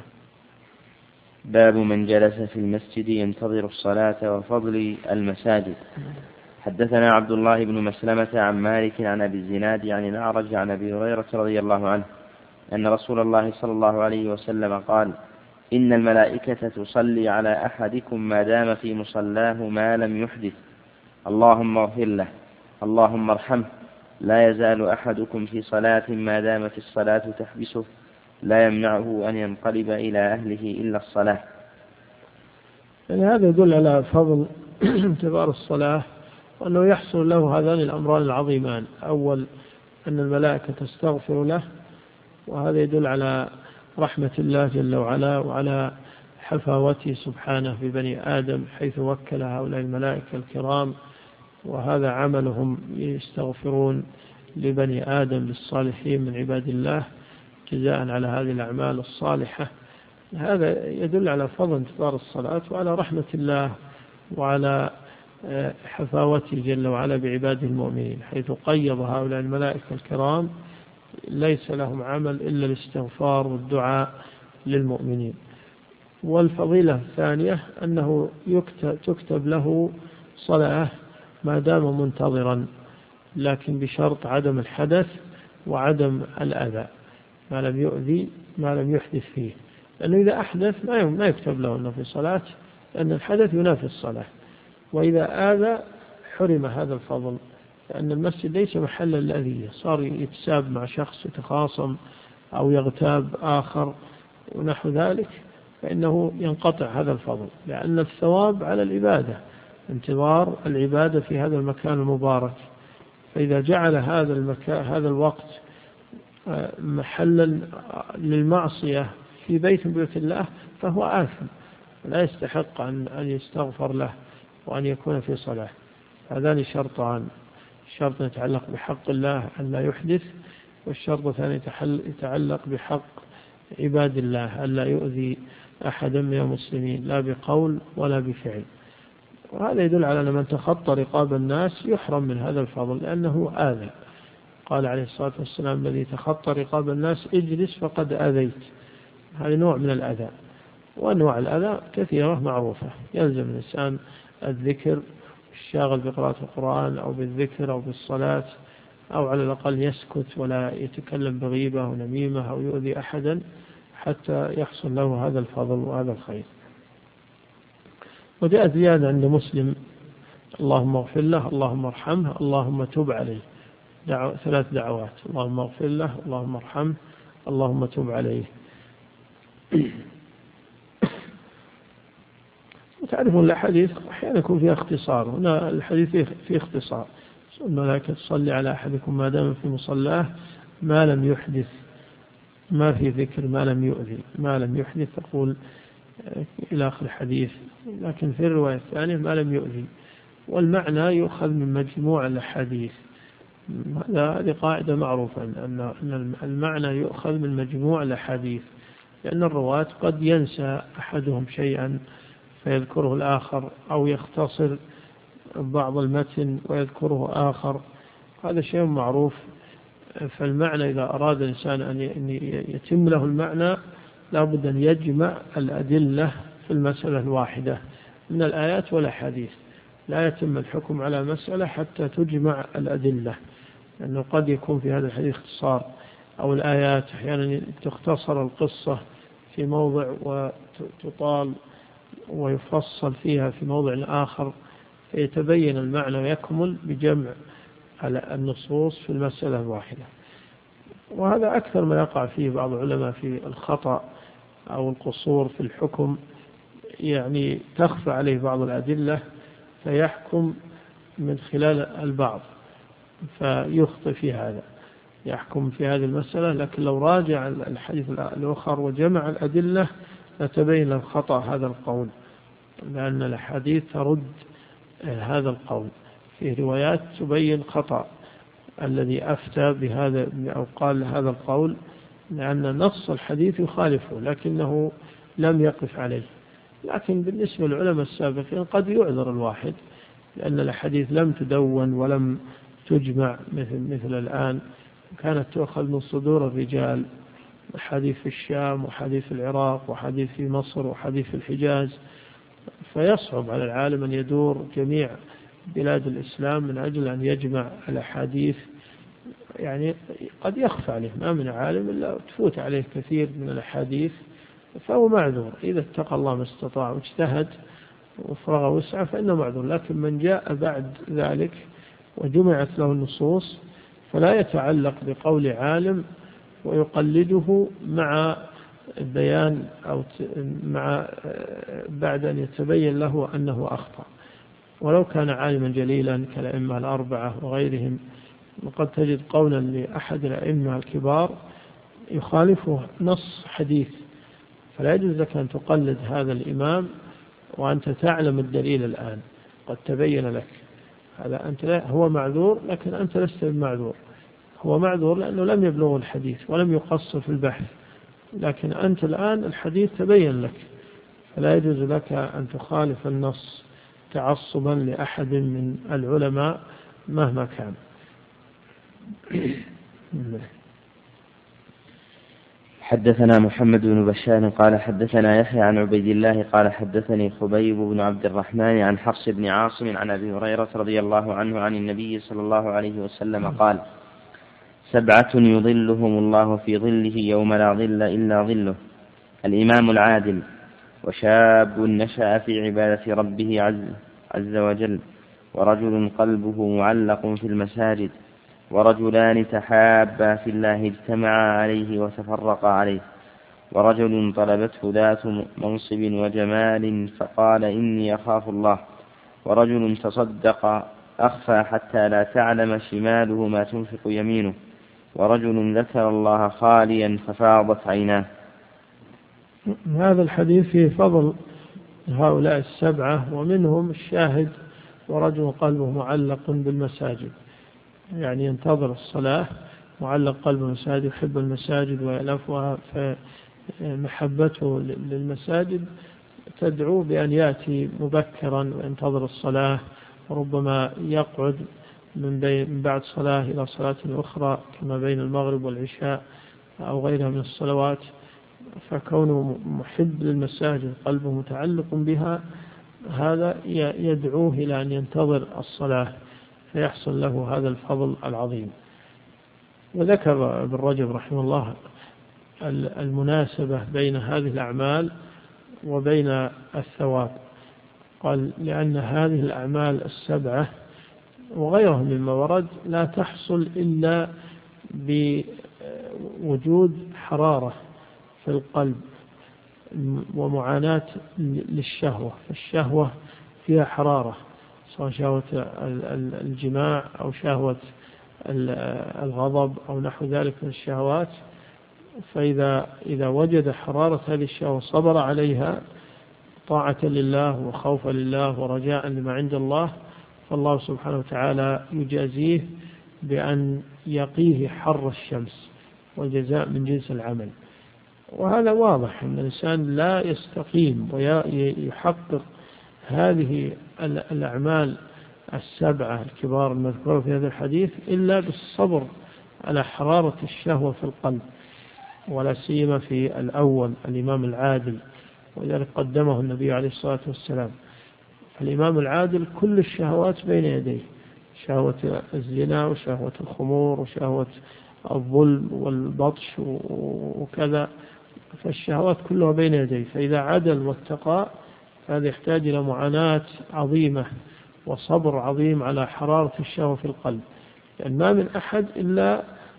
باب من جلس في المسجد ينتظر الصلاة وفضل المساجد. حدثنا عبد الله بن مسلمة عن مالك عن أبي الزناد عن الأعرج عن أبي هريرة رضي الله عنه أن رسول الله صلى الله عليه وسلم قال: إن الملائكة تصلي على أحدكم ما دام في مصلاه ما لم يحدث، اللهم اغفر له، اللهم ارحمه، لا يزال أحدكم في صلاة ما دامت الصلاة تحبسه، لا يمنعه أن ينقلب إلى أهله إلا الصلاة. يعني هذا يدل على فضل انتظار الصلاة، وأنه يحصل له هذان الأمران العظيمان: أول أن الملائكة تستغفر له، وهذا يدل على رحمة الله جل وعلا وعلى حفاوته سبحانه ببني آدم، حيث وكل هؤلاء الملائكة الكرام، وهذا عملهم يستغفرون لبني آدم للصالحين من عباد الله جزاء على هذه الأعمال الصالحة. هذا يدل على فضل انتظار الصلاة وعلى رحمة الله وعلى حفاوته جل وعلا بعباده المؤمنين، حيث قيض هؤلاء الملائكة الكرام ليس لهم عمل إلا الاستغفار والدعاء للمؤمنين. والفضيلة الثانية أنه يكتب تكتب له صلاة ما دام منتظرا، لكن بشرط عدم الحدث وعدم الأذى. ما لم يؤذي ما لم يحدث فيه، لأنه إذا أحدث ما يكتب له أنه في صلاة، لأن الحدث ينافي الصلاة. وإذا آذى حرم هذا الفضل، لأن المسجد ليس محل الأذية، صار يتساب مع شخص يتخاصم أو يغتاب آخر ونحو ذلك، فإنه ينقطع هذا الفضل، لأن الثواب على العبادة، انتظار العبادة في هذا المكان المبارك. فإذا جعل هذا المكان هذا الوقت محلا للمعصية في بيت من بيوت الله فهو آثم، لا يستحق أن يستغفر له وأن يكون في صلاة. هذان شرطان: شرط يتعلق بحق الله أن لا يحدث، والشرط الثاني يتعلق بحق عباد الله أن لا يؤذي أحدا من المسلمين لا بقول ولا بفعل. وهذا يدل على أن من تخطى رقاب الناس يحرم من هذا الفضل لأنه آذى. قال عليه الصلاة والسلام: الذي تخطى رقاب الناس اجلس فقد آذيت. هذا نوع من الأذى، وأنواع الأذى كثيرة معروفة. يلزم الإنسان الذكر، الشاغل بقراءة القرآن أو بالذكر أو بالصلاة، أو على الأقل يسكت ولا يتكلم بغيبة ونميمة أو يؤذي أحدا حتى يحصل له هذا الفضل وهذا الخير. وجاء زيادة عند مسلم: اللهم اغفر له، اللهم ارحمه، اللهم تب عليه. دعو ثلاث دعوات: اللهم اغفر له، اللهم ارحمه، اللهم تب عليه. وتعرفون الحديث أحيانا يكون فيها اختصار، هنا الحديث فيه اختصار: الملائكة تصلي على أحدكم ما دام في مصلاه ما لم يحدث. ما في ذكر ما لم يؤذي، ما لم يحدث تقول إلى آخر الحديث، لكن في الرواية الثانية ما لم يؤذي. والمعنى يؤخذ من مجموع الأحاديث. هذه قاعدة معروفة أن المعنى يؤخذ من مجموع الأحاديث، لأن الرواة قد ينسى أحدهم شيئا فيذكره الآخر، أو يختصر بعض المتن ويذكره آخر، هذا شيء معروف. فالمعنى إذا أراد الإنسان أن يتم له المعنى لابد أن يجمع الأدلة في المسألة الواحدة من الآيات والأحاديث. لا يتم الحكم على مسألة حتى تجمع الأدلة، لأنه قد يكون في هذا الحديث اختصار، أو الآيات أحيانا تختصر القصة في موضع وتطال ويفصل فيها في موضع آخر، فيتبين المعنى ويكمل بجمع النصوص في المسألة الواحدة. وهذا أكثر ما يقع فيه بعض العلماء في الخطأ أو القصور في الحكم، يعني تخفى عليه بعض الأدلة فيحكم من خلال البعض فيخطئ في هذا، يحكم في هذه المسألة، لكن لو راجع الحديث الآخر وجمع الأدلة لتبين الخطأ هذا القول، لأن الحديث ترد هذا القول. في روايات تبين خطأ الذي أفتى بهذا أو قال هذا القول، لأن نص الحديث يخالفه لكنه لم يقف عليه. لكن بالنسبة للعلماء السابقين قد يعذر الواحد، لأن الحديث لم تدون ولم تجمع مثل مثل الآن. كانت تؤخذ من صدور الرجال، حديث في الشام وحديث في العراق وحديث في مصر وحديث في الحجاز، فيصعب على العالم أن يدور جميع بلاد الإسلام من أجل أن يجمع الأحاديث. يعني قد يخفى عليه، ما من عالم إلا تفوت عليه كثير من الأحاديث، فهو معذور. إذا اتقى الله ما استطاع واجتهد وفرغ وسعه فإنه معذور. لكن من جاء بعد ذلك وجمعت له النصوص فلا يتعلق بقول عالم ويقلده مع البيان أو مع بعد أن يتبين له أنه أخطأ، ولو كان عالما جليلا كالأئمة الأربعة وغيرهم. وقد تجد قولا لأحد الأئمة الكبار يخالفه نص حديث، فلا يجوز لك أن تقلد هذا الإمام وأنت تعلم الدليل الآن، قد تبين لك هذا. أنت لا هو معذور لكن أنت لست بمعذور. هو معذور لأنه لم يبلغ الحديث ولم يقصر في البحث، لكن أنت الآن الحديث تبين لك، فلا يجوز لك أن تخالف النص تعصبا لأحد من العلماء مهما كان. حدثنا محمد بن بشار قال حدثنا يحيى عن عبيد الله قال حدثني خبيب بن عبد الرحمن عن حفص بن عاصم عن أبي هريرة رضي الله عنه عن النبي صلى الله عليه وسلم قال: سبعة يظلهم الله في ظله يوم لا ظل إلا ظله: الإمام العادل، وشاب نشأ في عبادة ربه عز, عز وجل، ورجل قلبه معلق في المساجد، ورجلان تحابا في الله اجتمعا عليه وتفرقا عليه، ورجل طلبته ذات منصب وجمال فقال إني أخاف الله، ورجل تصدق أخفى حتى لا تعلم شماله ما تنفق يمينه، ورجل ذكر الله خاليا ففاضت عيناه. هذا الحديث فيه فضل هؤلاء السبعة، ومنهم الشاهد: ورجل قلبه معلق بالمساجد، يعني ينتظر الصلاة، معلق قلبه بالمساجد، يحب المساجد ويألفها، فمحبته للمساجد تدعو بأن يأتي مبكرا وينتظر الصلاة، وربما يقعد من بعد صلاة إلى صلاة أخرى كما بين المغرب والعشاء أو غيرها من الصلوات. فكونه محب للمساجد قلبه متعلق بها، هذا يدعوه إلى أن ينتظر الصلاة فيحصل له هذا الفضل العظيم. وذكر ابن رجب رحمه الله المناسبة بين هذه الأعمال وبين الثواب. قال: لأن هذه الأعمال السبعة وغيرها مما ورد لا تحصل إلا بوجود حرارة في القلب ومعاناة للشهوة، فالشهوة فيها حرارة، سواء شهوة الجماع أو شهوة الغضب أو نحو ذلك من الشهوات. فإذا إذا وجد حرارة هذه الشهوة صبر عليها طاعة لله وخوفا لله ورجاء لما عند الله، فالله سبحانه وتعالى يجازيه بأن يقيه حر الشمس، والجزاء من جنس العمل. وهذا واضح أن الإنسان لا يستقيم ويحقق هذه الأعمال السبعة الكبار المذكورة في هذا الحديث إلا بالصبر على حرارة الشهوة في القلب، ولا سيما في الأول الإمام العادل، ولذلك قدمه النبي عليه الصلاة والسلام. الإمام العادل كل الشهوات بين يديه، شهوة الزنا وشهوة الخمور وشهوة الظلم والبطش وكذا، فالشهوات كلها بين يديه. فإذا عدل واتقى هذا يحتاج إلى معاناة عظيمة وصبر عظيم على حرارة الشهوة في القلب، لأن ما من أحد إلا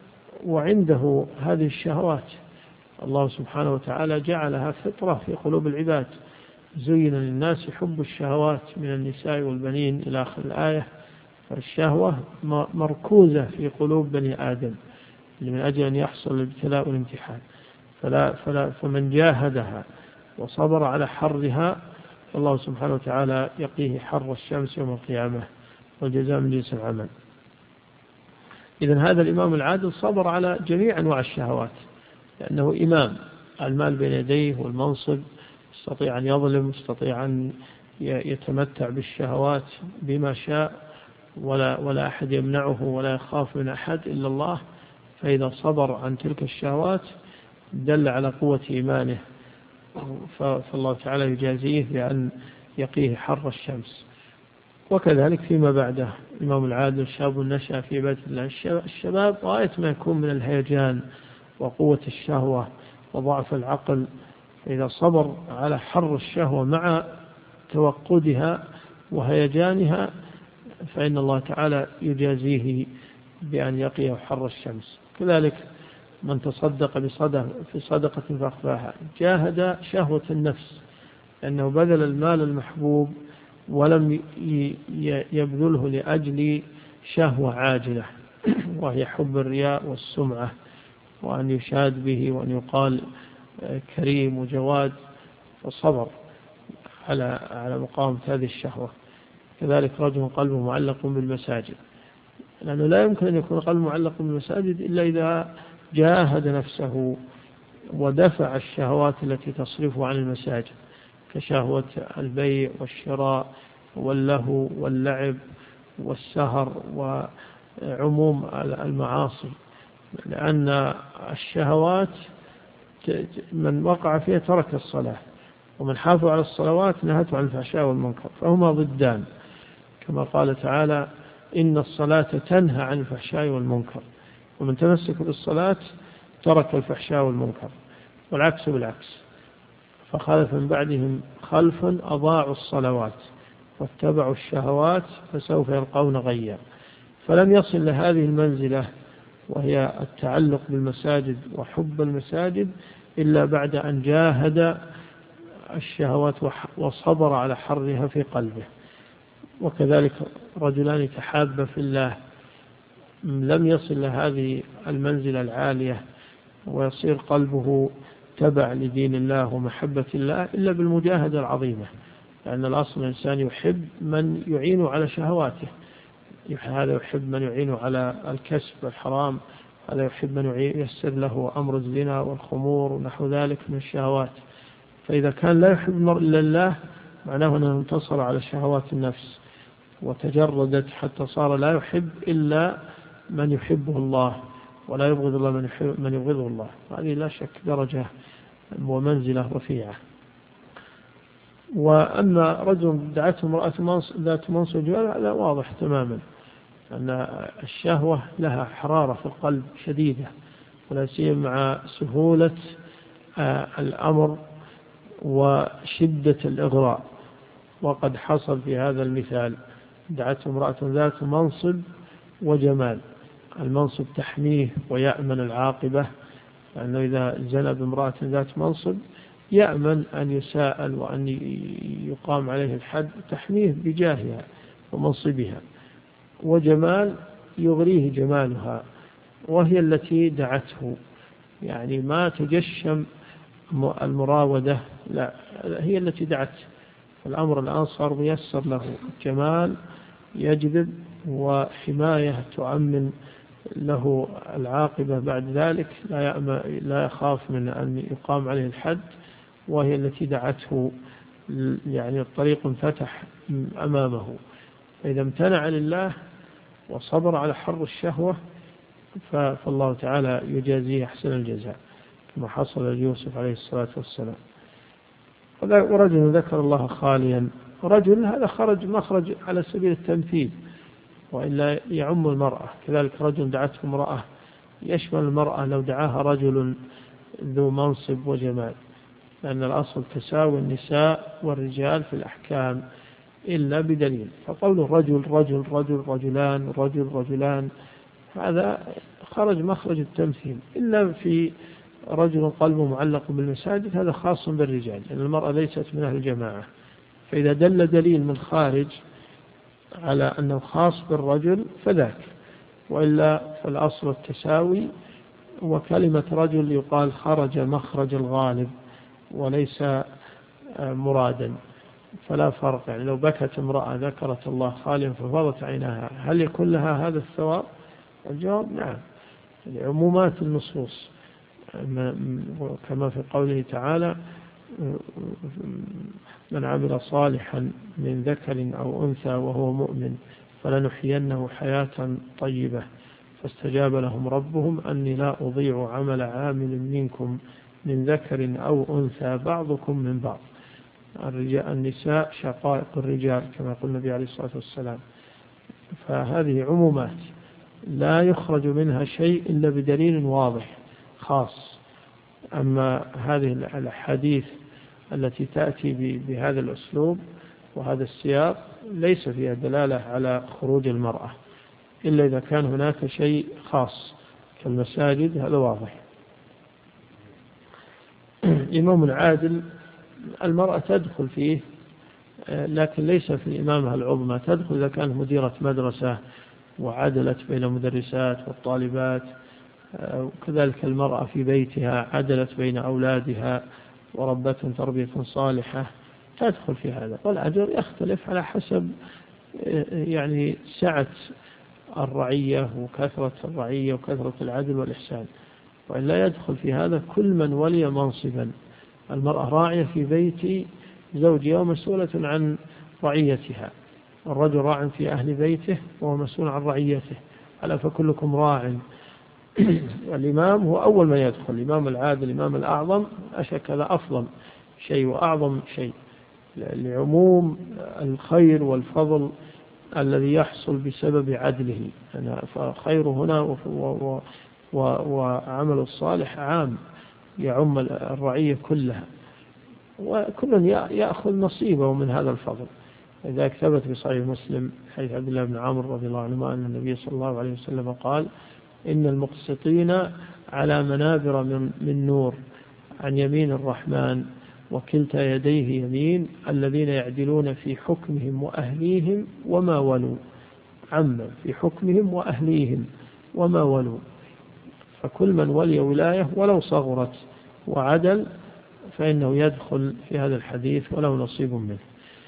وعنده هذه الشهوات. الله سبحانه وتعالى جعلها فطرة في قلوب العباد: زين للناس حب الشهوات من النساء والبنين إلى آخر الآية. فالشهوة مركوزة في قلوب بني آدم من أجل أن يحصل الابتلاء والامتحان، فلا فلا فمن جاهدها وصبر على حرها فالله سبحانه وتعالى يقيه حر الشمس يوم القيامة، والجزاء من جنس العمل. إذن هذا الإمام العادل صبر على جميع أنواع الشهوات، لأنه إمام، المال بين يديه والمنصب، يستطيع أن يظلم، يستطيع أن يتمتع بالشهوات بما شاء، ولا, ولا أحد يمنعه ولا يخاف من أحد إلا الله. فإذا صبر عن تلك الشهوات دل على قوة إيمانه، فالله تعالى يجازيه بأن يقيه حر الشمس. وكذلك فيما بعده الإمام العادل شاب نشأ في عبادة الله. الشباب غاية ما يكون من الهيجان وقوة الشهوة وضعف العقل، فإذا صبر على حر الشهوة مع توقدها وهيجانها فإن الله تعالى يجازيه بأن يقيه حر الشمس. كذلك من تصدق بصدقة في صدقة فأخفاها جاهد شهوة النفس، لأنه بذل المال المحبوب ولم يبذله لأجل شهوة عاجلة وهي حب الرياء والسمعة، وأن يشاد به وأن يقال كريم وجواد، فصبر على على مقاومة هذه الشهوة. كذلك رجل قلبه معلق بالمساجد، لأنه لا يمكن أن يكون قلبه معلق بالمساجد إلا إذا جاهد نفسه ودفع الشهوات التي تصرفه عن المساجد، كشهوة البيع والشراء واللهو واللعب والسهر وعموم المعاصي. لأن الشهوات من وقع فيها ترك الصلاة، ومن حافظ على الصلوات نهته عن الفحشاء والمنكر، فهما ضدان، كما قال تعالى: إن الصلاة تنهى عن الفحشاء والمنكر. ومن تمسك بالصلاة ترك الفحشاء والمنكر، والعكس بالعكس. فخلف من بعدهم خلف أضاعوا الصلوات واتبعوا الشهوات فسوف يلقون غيا. فلم يصل لهذه المنزلة وهي التعلق بالمساجد وحب المساجد إلا بعد أن جاهد الشهوات وصبر على حرها في قلبه. وكذلك رجلان تحابا في الله لم يصل لهذه المنزلة العالية ويصير قلبه تبع لدين الله ومحبة الله إلا بالمجاهدة العظيمة، لأن الأصل الإنسان يحب من يعين على شهواته، هذا يحب من يعين على الكسب الحرام، هذا يحب من ييسر له أمر الزنا والخمور ونحو ذلك من الشهوات. فإذا كان لا يحب المرء إلا الله معناه أنه انتصر على شهوات النفس وتجردت حتى صار لا يحب إلا من يحبه الله ولا يبغض الله من, من يبغضه الله. هذه لا شك درجة ومنزلة رفيعة. وأن رجل دعته امرأة ذات منصب وجمال هذا واضح تماما أن الشهوة لها حرارة في القلب شديدة، ولا سيما مع سهولة الأمر وشدة الإغراء. وقد حصل في هذا المثال دعته امرأة ذات منصب وجمال. المنصب تحميه ويأمن العاقبة، لأنه إذا زنى بامرأة ذات منصب يأمن أن يساءل وأن يقام عليه الحد، تحميه بجاهها ومنصبها. وجمال يغريه جمالها وهي التي دعته، يعني ما تجشم المراودة، لا هي التي دعته. الأمر الآن صار ميسر له، جمال يجذب وحماية تؤمن له العاقبة بعد ذلك، لا لا يخاف من أن يقام عليه الحد، وهي التي دعته، يعني الطريق انفتح أمامه. فإذا امتنع لله وصبر على حر الشهوة فالله تعالى يجازيه أحسن الجزاء كما حصل ليوسف عليه الصلاة والسلام. ورجل ذكر الله خاليا، رجل هذا خرج مخرج على سبيل التمثيل وإلا يعم المرأة. كذلك رجل دعته امرأة يشمل المرأة لو دعاها رجل ذو منصب وجمال، لأن الأصل تساوي النساء والرجال في الأحكام إلا بدليل. فقول الرجل رجل رجل رجلان رجل رجلان هذا خرج مخرج التمثيل، إلا في رجل قلبه معلق بالمساجد هذا خاص بالرجال، لأن المرأة ليست من أهل الجماعة. فإذا دل دليل من خارج على أنه خاص بالرجل فذاك، وإلا فالأصل التساوي. وكلمة رجل يقال خرج مخرج الغالب وليس مرادا، فلا فرق. يعني لو بكت امرأة ذكرت الله خاليا ففاضت عيناها هل يكون لها هذا الثواب؟ الجواب نعم، لعمومات النصوص، كما في قوله تعالى من عمل صالحا من ذكر أو أنثى وهو مؤمن فلنحيينه حياة طيبة فاستجاب لهم ربهم أني لا أضيع عمل عامل منكم من ذكر أو أنثى بعضكم من بعض. النساء شقائق الرجال كما قال النبي عليه الصلاة والسلام. فهذه عمومات لا يخرج منها شيء إلا بدليل واضح خاص. أما هذه الحديث التي تأتي بهذا الأسلوب وهذا السياق ليس فيها دلالة على خروج المرأة إلا إذا كان هناك شيء خاص كالمساجد، هذا واضح. إمام العادل المرأة تدخل فيه لكن ليس في الإمامة العظمى، تدخل إذا كانت مديرة مدرسة وعدلت بين المدرسات والطالبات، وكذلك المرأة في بيتها عدلت بين أولادها وربتهم تربية صالحة تدخل في هذا. والأجر يختلف على حسب يعني سعة الرعية وكثرة الرعية وكثرة العدل والإحسان، وإلا يدخل في هذا كل من ولي منصبا. المرأة راعية في بيت زوجها ومسؤولة عن رعيتها، الرجل راع في أهل بيته وهو مسؤول عن رعيته. ألا فكلكم راع. الإمام هو أول ما يدخل، الإمام العادل الإمام الأعظم أشك هذا أفضل شيء وأعظم شيء لعموم الخير والفضل الذي يحصل بسبب عدله، فخير هنا وعمل الصالح عام يعم الرعية كلها، وكل يأخذ نصيبه من هذا الفضل. إذا ثبت في صحيح مسلم حيث عبد الله بن عمرو رضي الله عنهما أن النبي صلى الله عليه وسلم قال: إن المقسطين على منابر من, من نور عن يمين الرحمن وكلتا يديه يمين، الذين يعدلون في حكمهم وأهليهم وما ولوا. عم في حكمهم وأهليهم وما ولوا، فكل من ولي ولاية ولو صغرت وعدل فإنه يدخل في هذا الحديث ولو نصيب منه.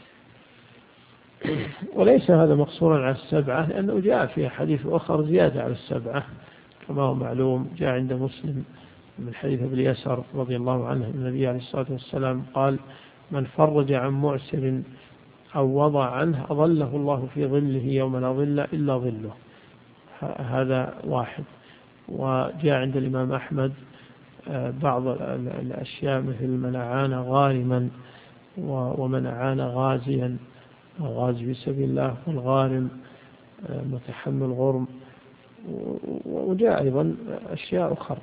وليس هذا مقصورا على السبعة، لأنه جاء في حديث آخر زيادة على السبعة كما هو معلوم، جاء عند مسلم من حديث ابن يسار رضي الله عنه النبي عليه الصلاة والسلام قال: من فرج عن معسر أو وضع عنه أظله الله في ظله يوم لا ظل إلا ظله. هذا واحد. وجاء عند الإمام أحمد بعض الأشياء مثل من أعان غارما ومن أعان غازيا، غازي في سبيل الله، والغارم متحمل غرم، وجاء أيضا أشياء أخرى.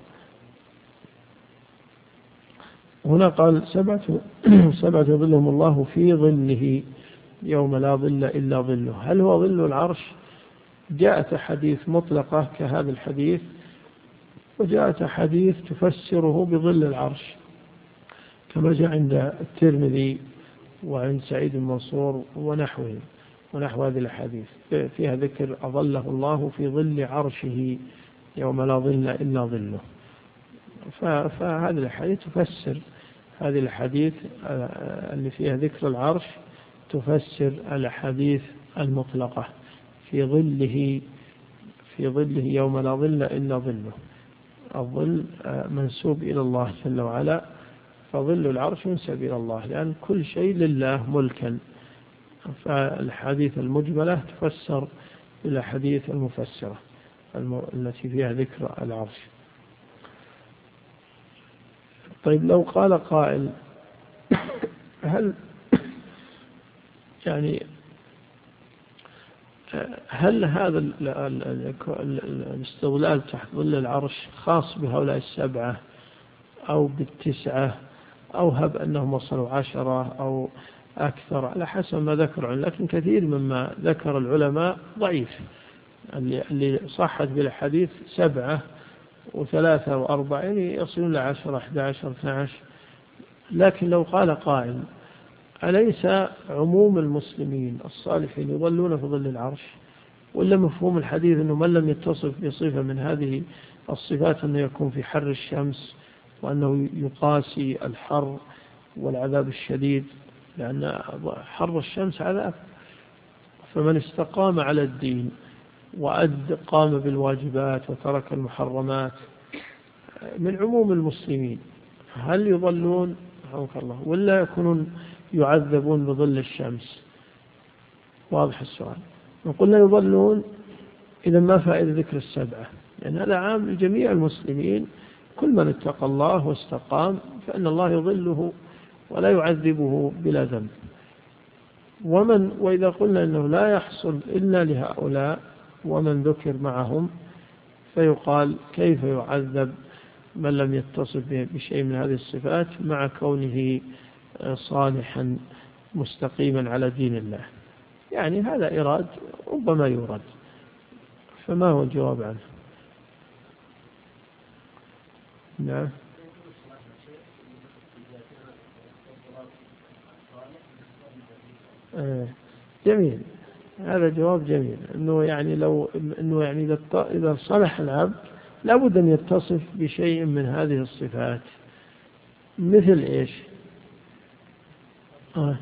هنا قال: سبعة سبعة ظلهم الله في ظله يوم لا ظل إلا ظله. هل هو ظل العرش؟ جاءت حديث مطلقة كهذا الحديث، وجاءت حديث تفسره بظل العرش كما جاء عند الترمذي وعند سعيد المنصور ونحوه ونحو هذه الحديث فيها ذكر أظله الله في ظل عرشه يوم لا ظل إلا ظله. فهذه الحديث تفسر هذه الحديث اللي فيها ذكر العرش، تفسر الحديث المطلقة في ظله في ظله يوم لا ظل إلا ظله. الظل منسوب إلى الله جل وعلا، فظل العرش ينسب إلى الله، لأن كل شيء لله ملكا. فالحديث المجملة تفسر بالحديث المفسرة التي فيها ذكر العرش. طيب، لو قال قائل: هل يعني هل هذا الاستظلال تحت ظل العرش خاص بهؤلاء السبعة أو بالتسعة، أو هب أنهم وصلوا عشرة أو أكثر على حسب ما ذكروا، لكن كثير مما ذكر العلماء ضعيف. اللي صحت بالحديث سبعة وثلاثة وأربعة يعني يصلون لعشرة أحد عشر اثنى عشر. لكن لو قال قائل: أليس عموم المسلمين الصالحين يظلون في ظل العرش؟ ولا مفهوم الحديث أنه من لم يتصف بصفة من هذه الصفات أنه يكون في حر الشمس، وأنه يقاسي الحر والعذاب الشديد، لأن حر الشمس عذاب. فمن استقام على الدين وأد قام بالواجبات وترك المحرمات من عموم المسلمين، هل يظلون رحمك الله ولا يكونون يعذبون بظل الشمس؟ واضح السؤال. نقول لا يظلون. إذا ما فائدة ذكر السبعة؟ لأن هذا عام لجميع المسلمين، كل من اتقى الله واستقام فإن الله يظله ولا يعذبه بلا ذنب. ومن وإذا قلنا أنه لا يحصل إلا لهؤلاء ومن ذكر معهم، فيقال: كيف يعذب من لم يتصف بشيء من هذه الصفات مع كونه صالحا مستقيما على دين الله؟ يعني هذا إيراد ربما يورد، فما هو الجواب عنه؟ نعم. جميل، هذا جواب جميل. إنه يعني لو إنه يعني إذا صلح العبد لابد أن يتصف بشيء من هذه الصفات. مثل إيش؟ آه.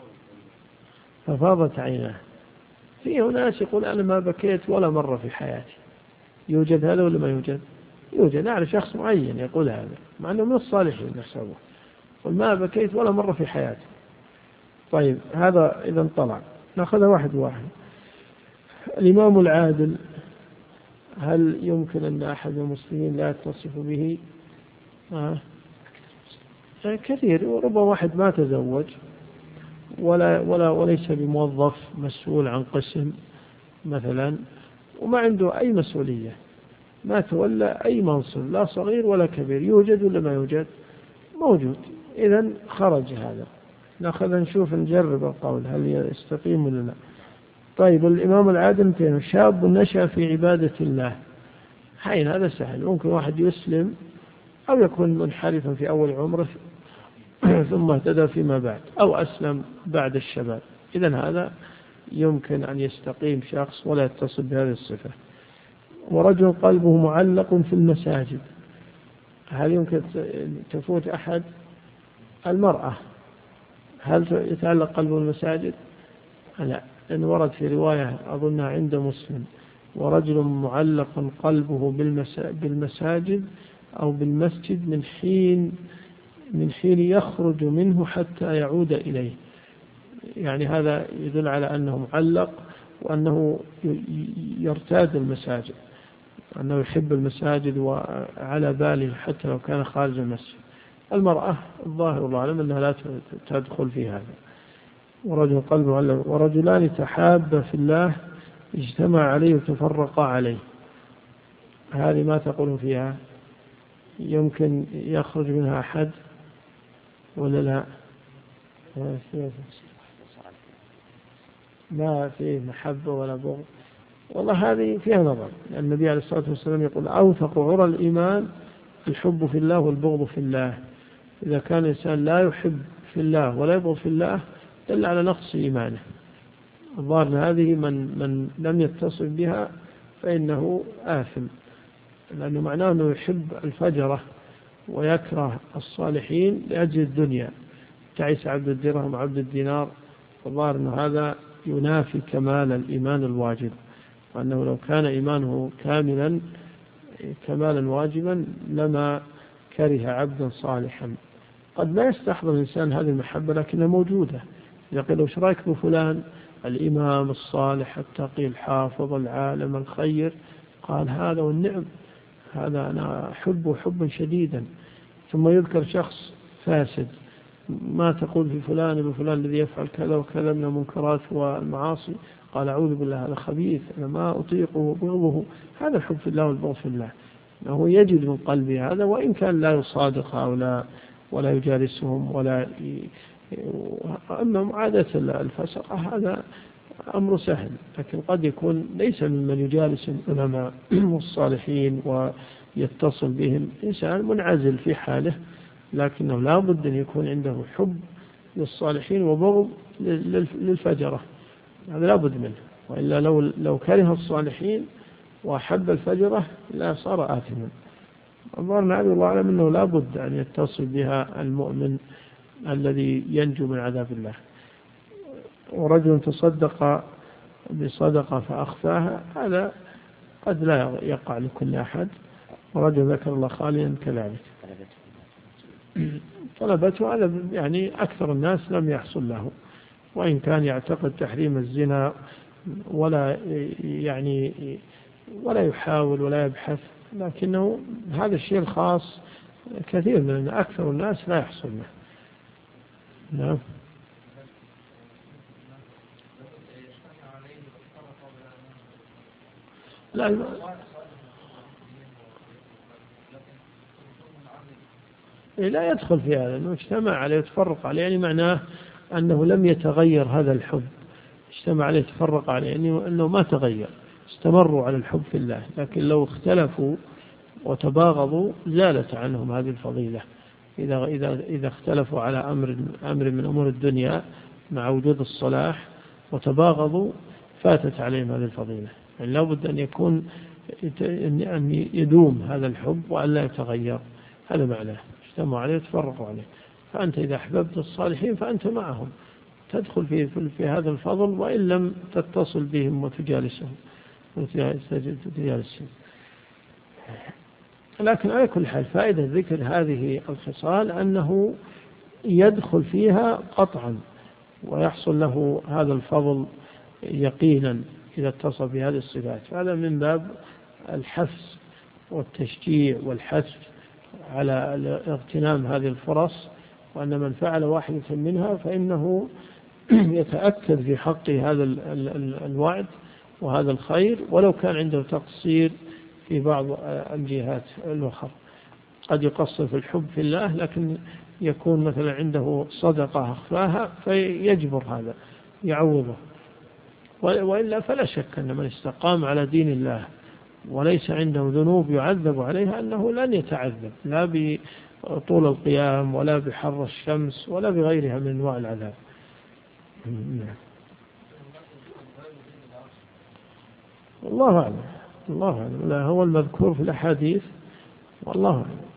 ففاضت عيناه. في ناس يقول: أنا ما بكيت ولا مرة في حياتي. يوجد هذا ولا ما يوجد؟ يوجد. أعرف شخص معين يقول هذا، مع أنه من الصالحين نحسبه، يقول: ما بكيت ولا مرة في حياتي. طيب، هذا إذا طلع نأخذها واحد واحد. الإمام العادل، هل يمكن أن أحد المسلمين لا يتصف به؟ آه. كثير. وربما واحد ما تزوج ولا ولا وليس بموظف مسؤول عن قسم، مثلا وما عنده أي مسؤولية، ما تولى أي منصب لا صغير ولا كبير، يوجد ولا ما يوجد؟ موجود. إذن خرج هذا. نأخذ نشوف نجرب القول هل يستقيم ولا لا. طيب الإمام العادل كان شاب نشأ في عبادة الله، حين هذا سهل، ممكن واحد يسلم أو يكون منحرفا في أول عمره ثم اهتدى فيما بعد، أو أسلم بعد الشباب، إذن هذا يمكن أن يستقيم شخص ولا يتصل بهذه الصفة. ورجل قلبه معلق في المساجد، هل يمكن تفوت أحد؟ المرأة هل يتعلق قلبه المساجد؟ لا، إن ورد في رواية أظنها عند مسلم: ورجل معلق قلبه بالمساجد أو بالمسجد من حين من حين يخرج منه حتى يعود إليه. يعني هذا يدل على أنه معلق وأنه يرتاد المساجد، أنه يحب المساجد وعلى باله حتى لو كان خارج المسجد. المرأة الظاهر والله أعلم أنها لا تدخل في هذا. ورجل قلبه معلق. ورجلان تحابا في الله اجتمع عليه وتفرقا عليه، هذه ما تقول فيها؟ يمكن يخرج منها أحد ولا لا؟ ما فيه محبة ولا بغض، والله هذه فيها نظر. النبي عليه الصلاة والسلام يقول: أوثق عرى الإيمان الحب في الله والبغض في الله. إذا كان الإنسان لا يحب في الله ولا يبغض في الله دل على نقص إيمانه. الظاهر هذه من من لم يتصل بها فإنه آثم، لأنه معناه أنه يحب الفجرة ويكره الصالحين لأجل الدنيا. تعيس عبد الدرهم وعبد الدينار. الظاهر أن هذا ينافي كمال الإيمان الواجب، وأنه لو كان إيمانه كاملا كمالا واجبا لما كره عبدا صالحا. قد لا يستحضر الإنسان هذه المحبة لكنها موجودة. يقول: وش رأيك بفلان الإمام الصالح التقي الحافظ العالم الخير؟ قال: هذا والنعم، هذا أنا أحبه حبا شديدا. ثم يذكر شخص فاسد: ما تقول في فلان بفلان الذي يفعل كذا وكذا من المنكرات والمعاصي؟ قال: أعوذ بالله، هذا خبيث، أنا ما أطيقه وبغضه. هذا الحب في الله والبغض في الله، هو يجد من قلبه هذا، وإن كان لا يصادق هؤلاء ولا يجالسهم ولا ي... أما عادة الفسقة هذا أمر سهل، لكن قد يكون ليس ممن يجالس العلماء والصالحين ويتصل بهم، إنسان منعزل في حاله، لكنه لا بد أن يكون عنده حب للصالحين وبغض للفجرة، هذا لا بد منه. وإلا لو لو كره الصالحين وأحب الفجرة لا صار آثما. أظهرنا عبد الله أعلم أنه لا بد أن يتصل بها المؤمن الذي ينجو من عذاب الله. ورجل تصدق بصدقة فأخفاها، هذا قد لا يقع لكل أحد. ورجل ذكر الله خاليا كذلك طلبته، هذا يعني أكثر الناس لم يحصل له، وإن كان يعتقد تحريم الزنا ولا يعني ولا يحاول ولا يبحث، لكنه هذا الشيء الخاص كثير من أكثر الناس لا يحصل له. نعم. لا لا يدخل في هذا، أنه اجتمع عليه وتفرق عليه، يعني معناه أنه لم يتغير هذا الحب. اجتمع عليه تفرق عليه، يعني أنه ما تغير، استمروا على الحب في الله. لكن لو اختلفوا وتباغضوا زالت عنهم هذه الفضيلة. إذا إذا إذا اختلفوا على أمر أمر من أمور الدنيا مع وجود الصلاح وتباغضوا فاتت عليهم هذه الفضيلة. يعني لا بد أن يكون أن يدوم هذا الحب وأن لا يتغير، هذا معناه. اجتمعوا عليه وتفرقوا عليه. فأنت إذا أحببت الصالحين فأنت معهم، تدخل في في هذا الفضل وإن لم تتصل بهم وتجالسهم وتجالسهم. لكن على كل حال فائدة ذكر هذه الخصال أنه يدخل فيها قطعا ويحصل له هذا الفضل يقينا إذا اتصل بهذه الصفات. فهذا من باب الحث والتشجيع والحث على اغتنام هذه الفرص، وأن من فعل واحدة منها فإنه يتأكد في حقه هذا الوعد وهذا الخير، ولو كان عنده تقصير في بعض الجهات الأخرى. قد يقصر في الحب في الله، لكن يكون مثلا عنده صدقة أخفاها فيجبر هذا، يعوضه. وإلا فلا شك أن من استقام على دين الله وليس عنده ذنوب يعذب عليها أنه لن يتعذب، لا بطول القيام ولا بحر الشمس ولا بغيرها من أنواع العذاب. الله أعلم، الله أعلم، لا هو المذكور في الأحاديث والله أعلم.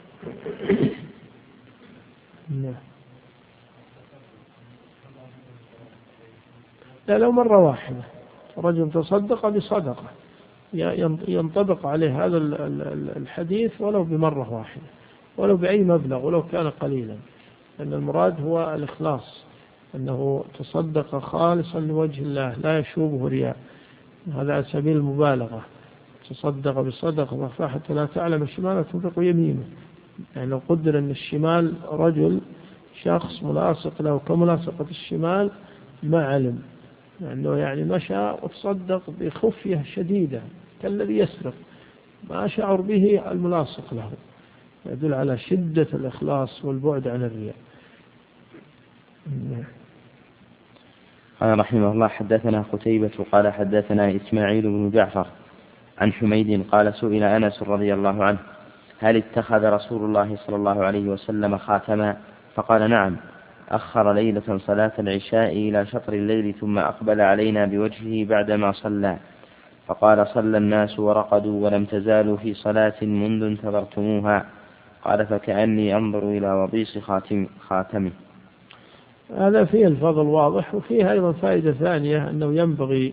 لا، لو مرة واحدة رجل تصدق بصدقة ينطبق عليه هذا الحديث ولو بمرة واحدة، ولو بأي مبلغ ولو كان قليلا، لأن المراد هو الإخلاص، أنه تصدق خالصا لوجه الله لا يشوبه رياء، هذا على سبيل المبالغة. تصدق بصدقة حتى لا تعلم الشمال تنفق يمينه، يعني لو قدر أن الشمال رجل شخص ملاصق له كملاصقة الشمال ما علم، لأنه يعني مشى وتصدق بخفية شديدة كالذي يسرق، ما شعر به الملاصق له، يدل على شدة الإخلاص والبعد عن الرياء. قال رحمه الله: حدثنا قتيبة قال حدثنا إسماعيل بن جعفر عن حميد قال: سئل أنس رضي الله عنه: هل اتخذ رسول الله صلى الله عليه وسلم خاتما؟ فقال: نعم، أخر ليلة صلاة العشاء إلى شطر الليل ثم أقبل علينا بوجهه بعدما صلى، فقال: صلى الناس ورقدوا ولم تزالوا في صلاة منذ انتظرتموها. قال: فكأني أنظر إلى وبيص خاتم خاتمه. هذا فيه الفضل واضح، وفيه أيضا فائدة ثانية، أنه ينبغي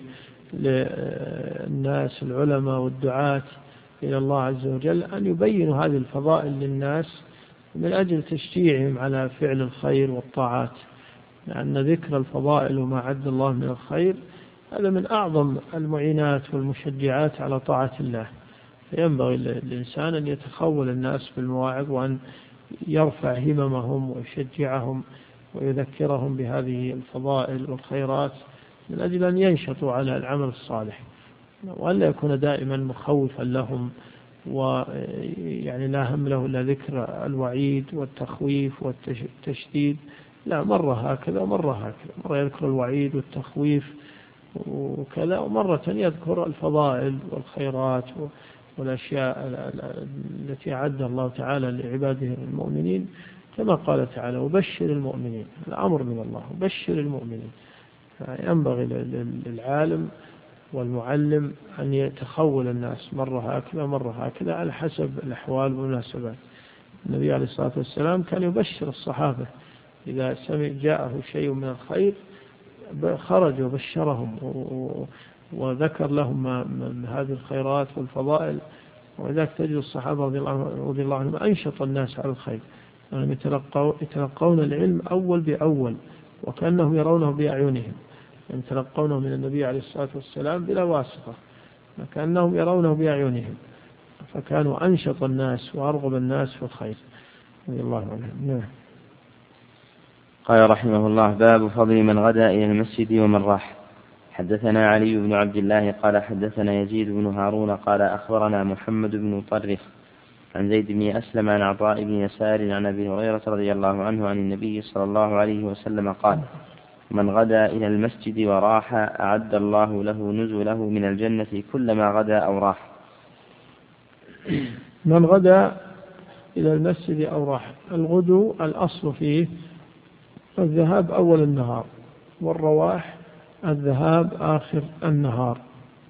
للناس العلماء والدعاة إلى الله عز وجل أن يبينوا هذه الفضائل للناس من أجل تشجيعهم على فعل الخير والطاعات، لأن ذكر الفضائل وما عد الله من الخير هذا من أعظم المعينات والمشجعات على طاعة الله. فينبغي للإنسان أن يتخول الناس بالمواعظ، وأن يرفع هممهم ويشجعهم ويذكرهم بهذه الفضائل والخيرات من أجل أن ينشطوا على العمل الصالح، وأن لا يكون دائما مخوفا لهم، ويعني لا هم له إلا ذكر الوعيد والتخويف والتشديد، لا، مرة هكذا ومرة هكذا، مرة يذكر الوعيد والتخويف وكذا، ومرة يذكر الفضائل والخيرات والأشياء التي أعد الله تعالى لعباده المؤمنين، كما قال تعالى: وبشر المؤمنين، الأمر من الله، وبشر المؤمنين. ينبغي للعالم والمعلم أن يتخول الناس مرة هكذا مرة هكذا على حسب الأحوال والمناسبات. النبي عليه الصلاة والسلام كان يبشر الصحابة إذا سمع جاءه شيء من الخير خرج وبشرهم وذكر لهم من هذه الخيرات والفضائل، وذلك تجد الصحابة رضي الله عنهم أنشط الناس على الخير، يعني يتلقون العلم أول بأول وكأنهم يرونه بأعينهم، يعني يتلقونه من النبي عليه الصلاة والسلام بلا واسطة، كأنهم يرونه بأعينهم، فكانوا أنشط الناس وأرغب الناس في الخير رضي الله عنهم. قال رحمه الله: باب فضل من غدا إلى المسجد ومن راح. حدثنا علي بن عبد الله قال حدثنا يزيد بن هارون قال أخبرنا محمد بن طرف عن زيد بن أسلم عن عطاء بن يسار عن أبي هريرة رضي الله عنه عن النبي صلى الله عليه وسلم قال: من غدا إلى المسجد وراح أعد الله له نزله من الجنة كلما غدا أو راح. من غدا إلى المسجد أو راح، الغدو الأصل فيه الذهاب أول النهار، والرواح الذهاب آخر النهار،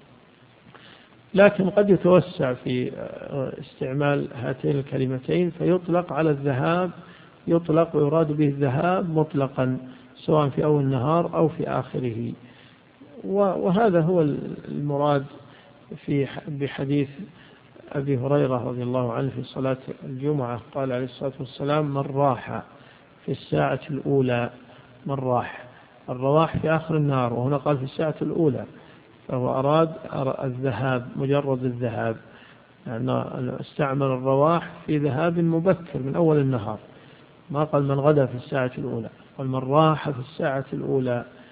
لكن قد يتوسع في استعمال هاتين الكلمتين فيطلق على الذهاب، يطلق ويراد به الذهاب مطلقا سواء في أول النهار أو في آخره. وهذا هو المراد في بحديث أبي هريرة رضي الله عنه في صلاة الجمعة، قال عليه الصلاة والسلام: من راح في الساعة الأولى، من راح، الرواح في آخر النهار، وهنا قال في الساعة الأولى، فهو أراد الذهاب، مجرد الذهاب، يعني استعمل الرواح في ذهاب مبكر من أول النهار، ما قال من غدا في الساعة الأولى، قال من راح في الساعة الأولى،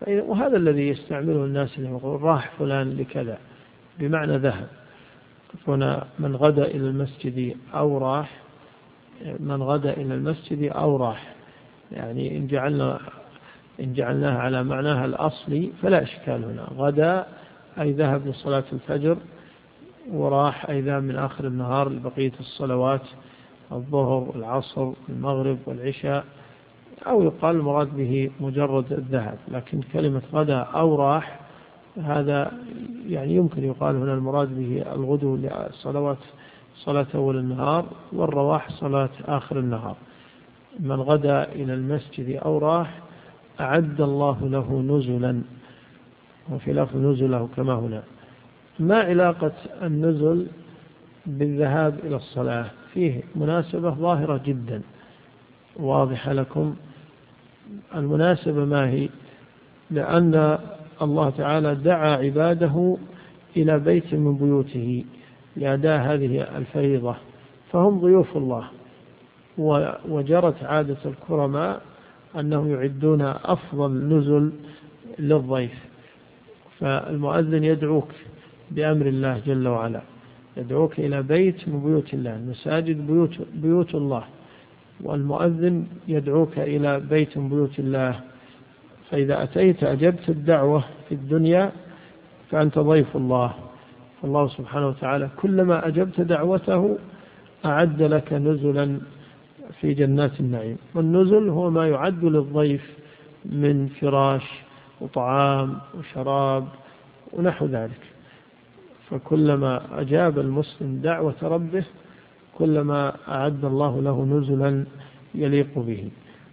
وهذا الذي يستعمله الناس اللي يقول راح فلان لكذا بمعنى ذهب. هنا من غدا إلى المسجد أو راح، من غدا إلى المسجد أو راح، يعني إن جعلنا إن جعلناها على معناها الأصلي فلا إشكال هنا. غدا أي ذهب لصلاة الفجر، وراح أي ذهب من آخر النهار لبقية الصلوات الظهر والعصر والمغرب والعشاء، أو يقال المراد به مجرد الذهب. لكن كلمة غدا أو راح هذا يعني يمكن يقال هنا المراد به الغدو لصلوات صلاة أول النهار، والرواح صلاة آخر النهار. من غدا إلى المسجد أو راح أعد الله له نزلا، وفي لفظ نزله كما هنا. ما علاقة النزل بالذهاب إلى الصلاة؟ فيه مناسبة ظاهرة جدا واضحة لكم. المناسبة ما هي؟ لأن الله تعالى دعا عباده إلى بيت من بيوته لأداء هذه الفريضة، فهم ضيوف الله، وجرت عادة الكرماء أنهم يعدون أفضل نزل للضيف. فالمؤذن يدعوك بأمر الله جل وعلا، يدعوك إلى بيت من بيوت الله. المساجد بيوت, بيوت الله، والمؤذن يدعوك إلى بيت من بيوت الله. فإذا أتيت أجبت الدعوة في الدنيا فأنت ضيف الله. الله سبحانه وتعالى كلما أجبت دعوته أعد لك نزلا في جنات النعيم. والنزل هو ما يعد للضيف من فراش وطعام وشراب ونحو ذلك. فكلما أجاب المسلم دعوة ربه كلما أعد الله له نزلا يليق به.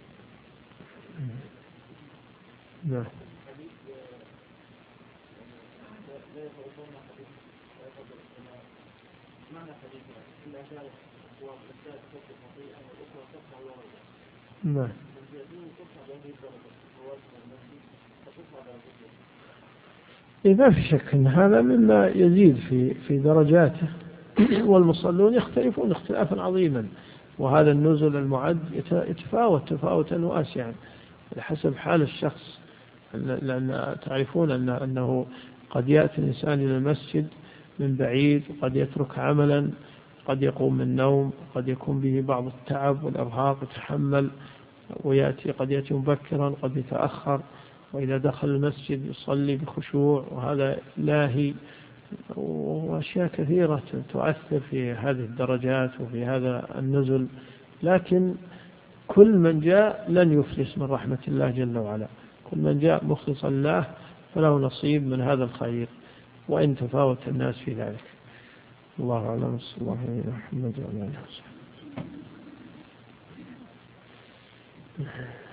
نعم. نعم. ما في شك أن هذا مما يزيد في في درجاته، والمصلون يختلفون اختلافا عظيما، وهذا النزل المعد يتفاوت تفاوتا واسعا حسب حال الشخص. لأن تعرفون أن أنه قد يأتي الإنسان إلى المسجد من بعيد، وقد يترك عملا، قد يقوم من النوم، قد يكون به بعض التعب والإرهاق يتحمل ويأتي، قد يأتي مبكرا قد يتأخر، وإذا دخل المسجد يصلي بخشوع، وهذا لاهي، وأشياء كثيرة تؤثر في هذه الدرجات وفي هذا النزل. لكن كل من جاء لن يفلس من رحمة الله جل وعلا، كل من جاء مخلصا له فله نصيب من هذا الخير، وإن تفاوت الناس في ذلك. الله أعلم. صلى الله عليه محمد وعلى آله وصحبه.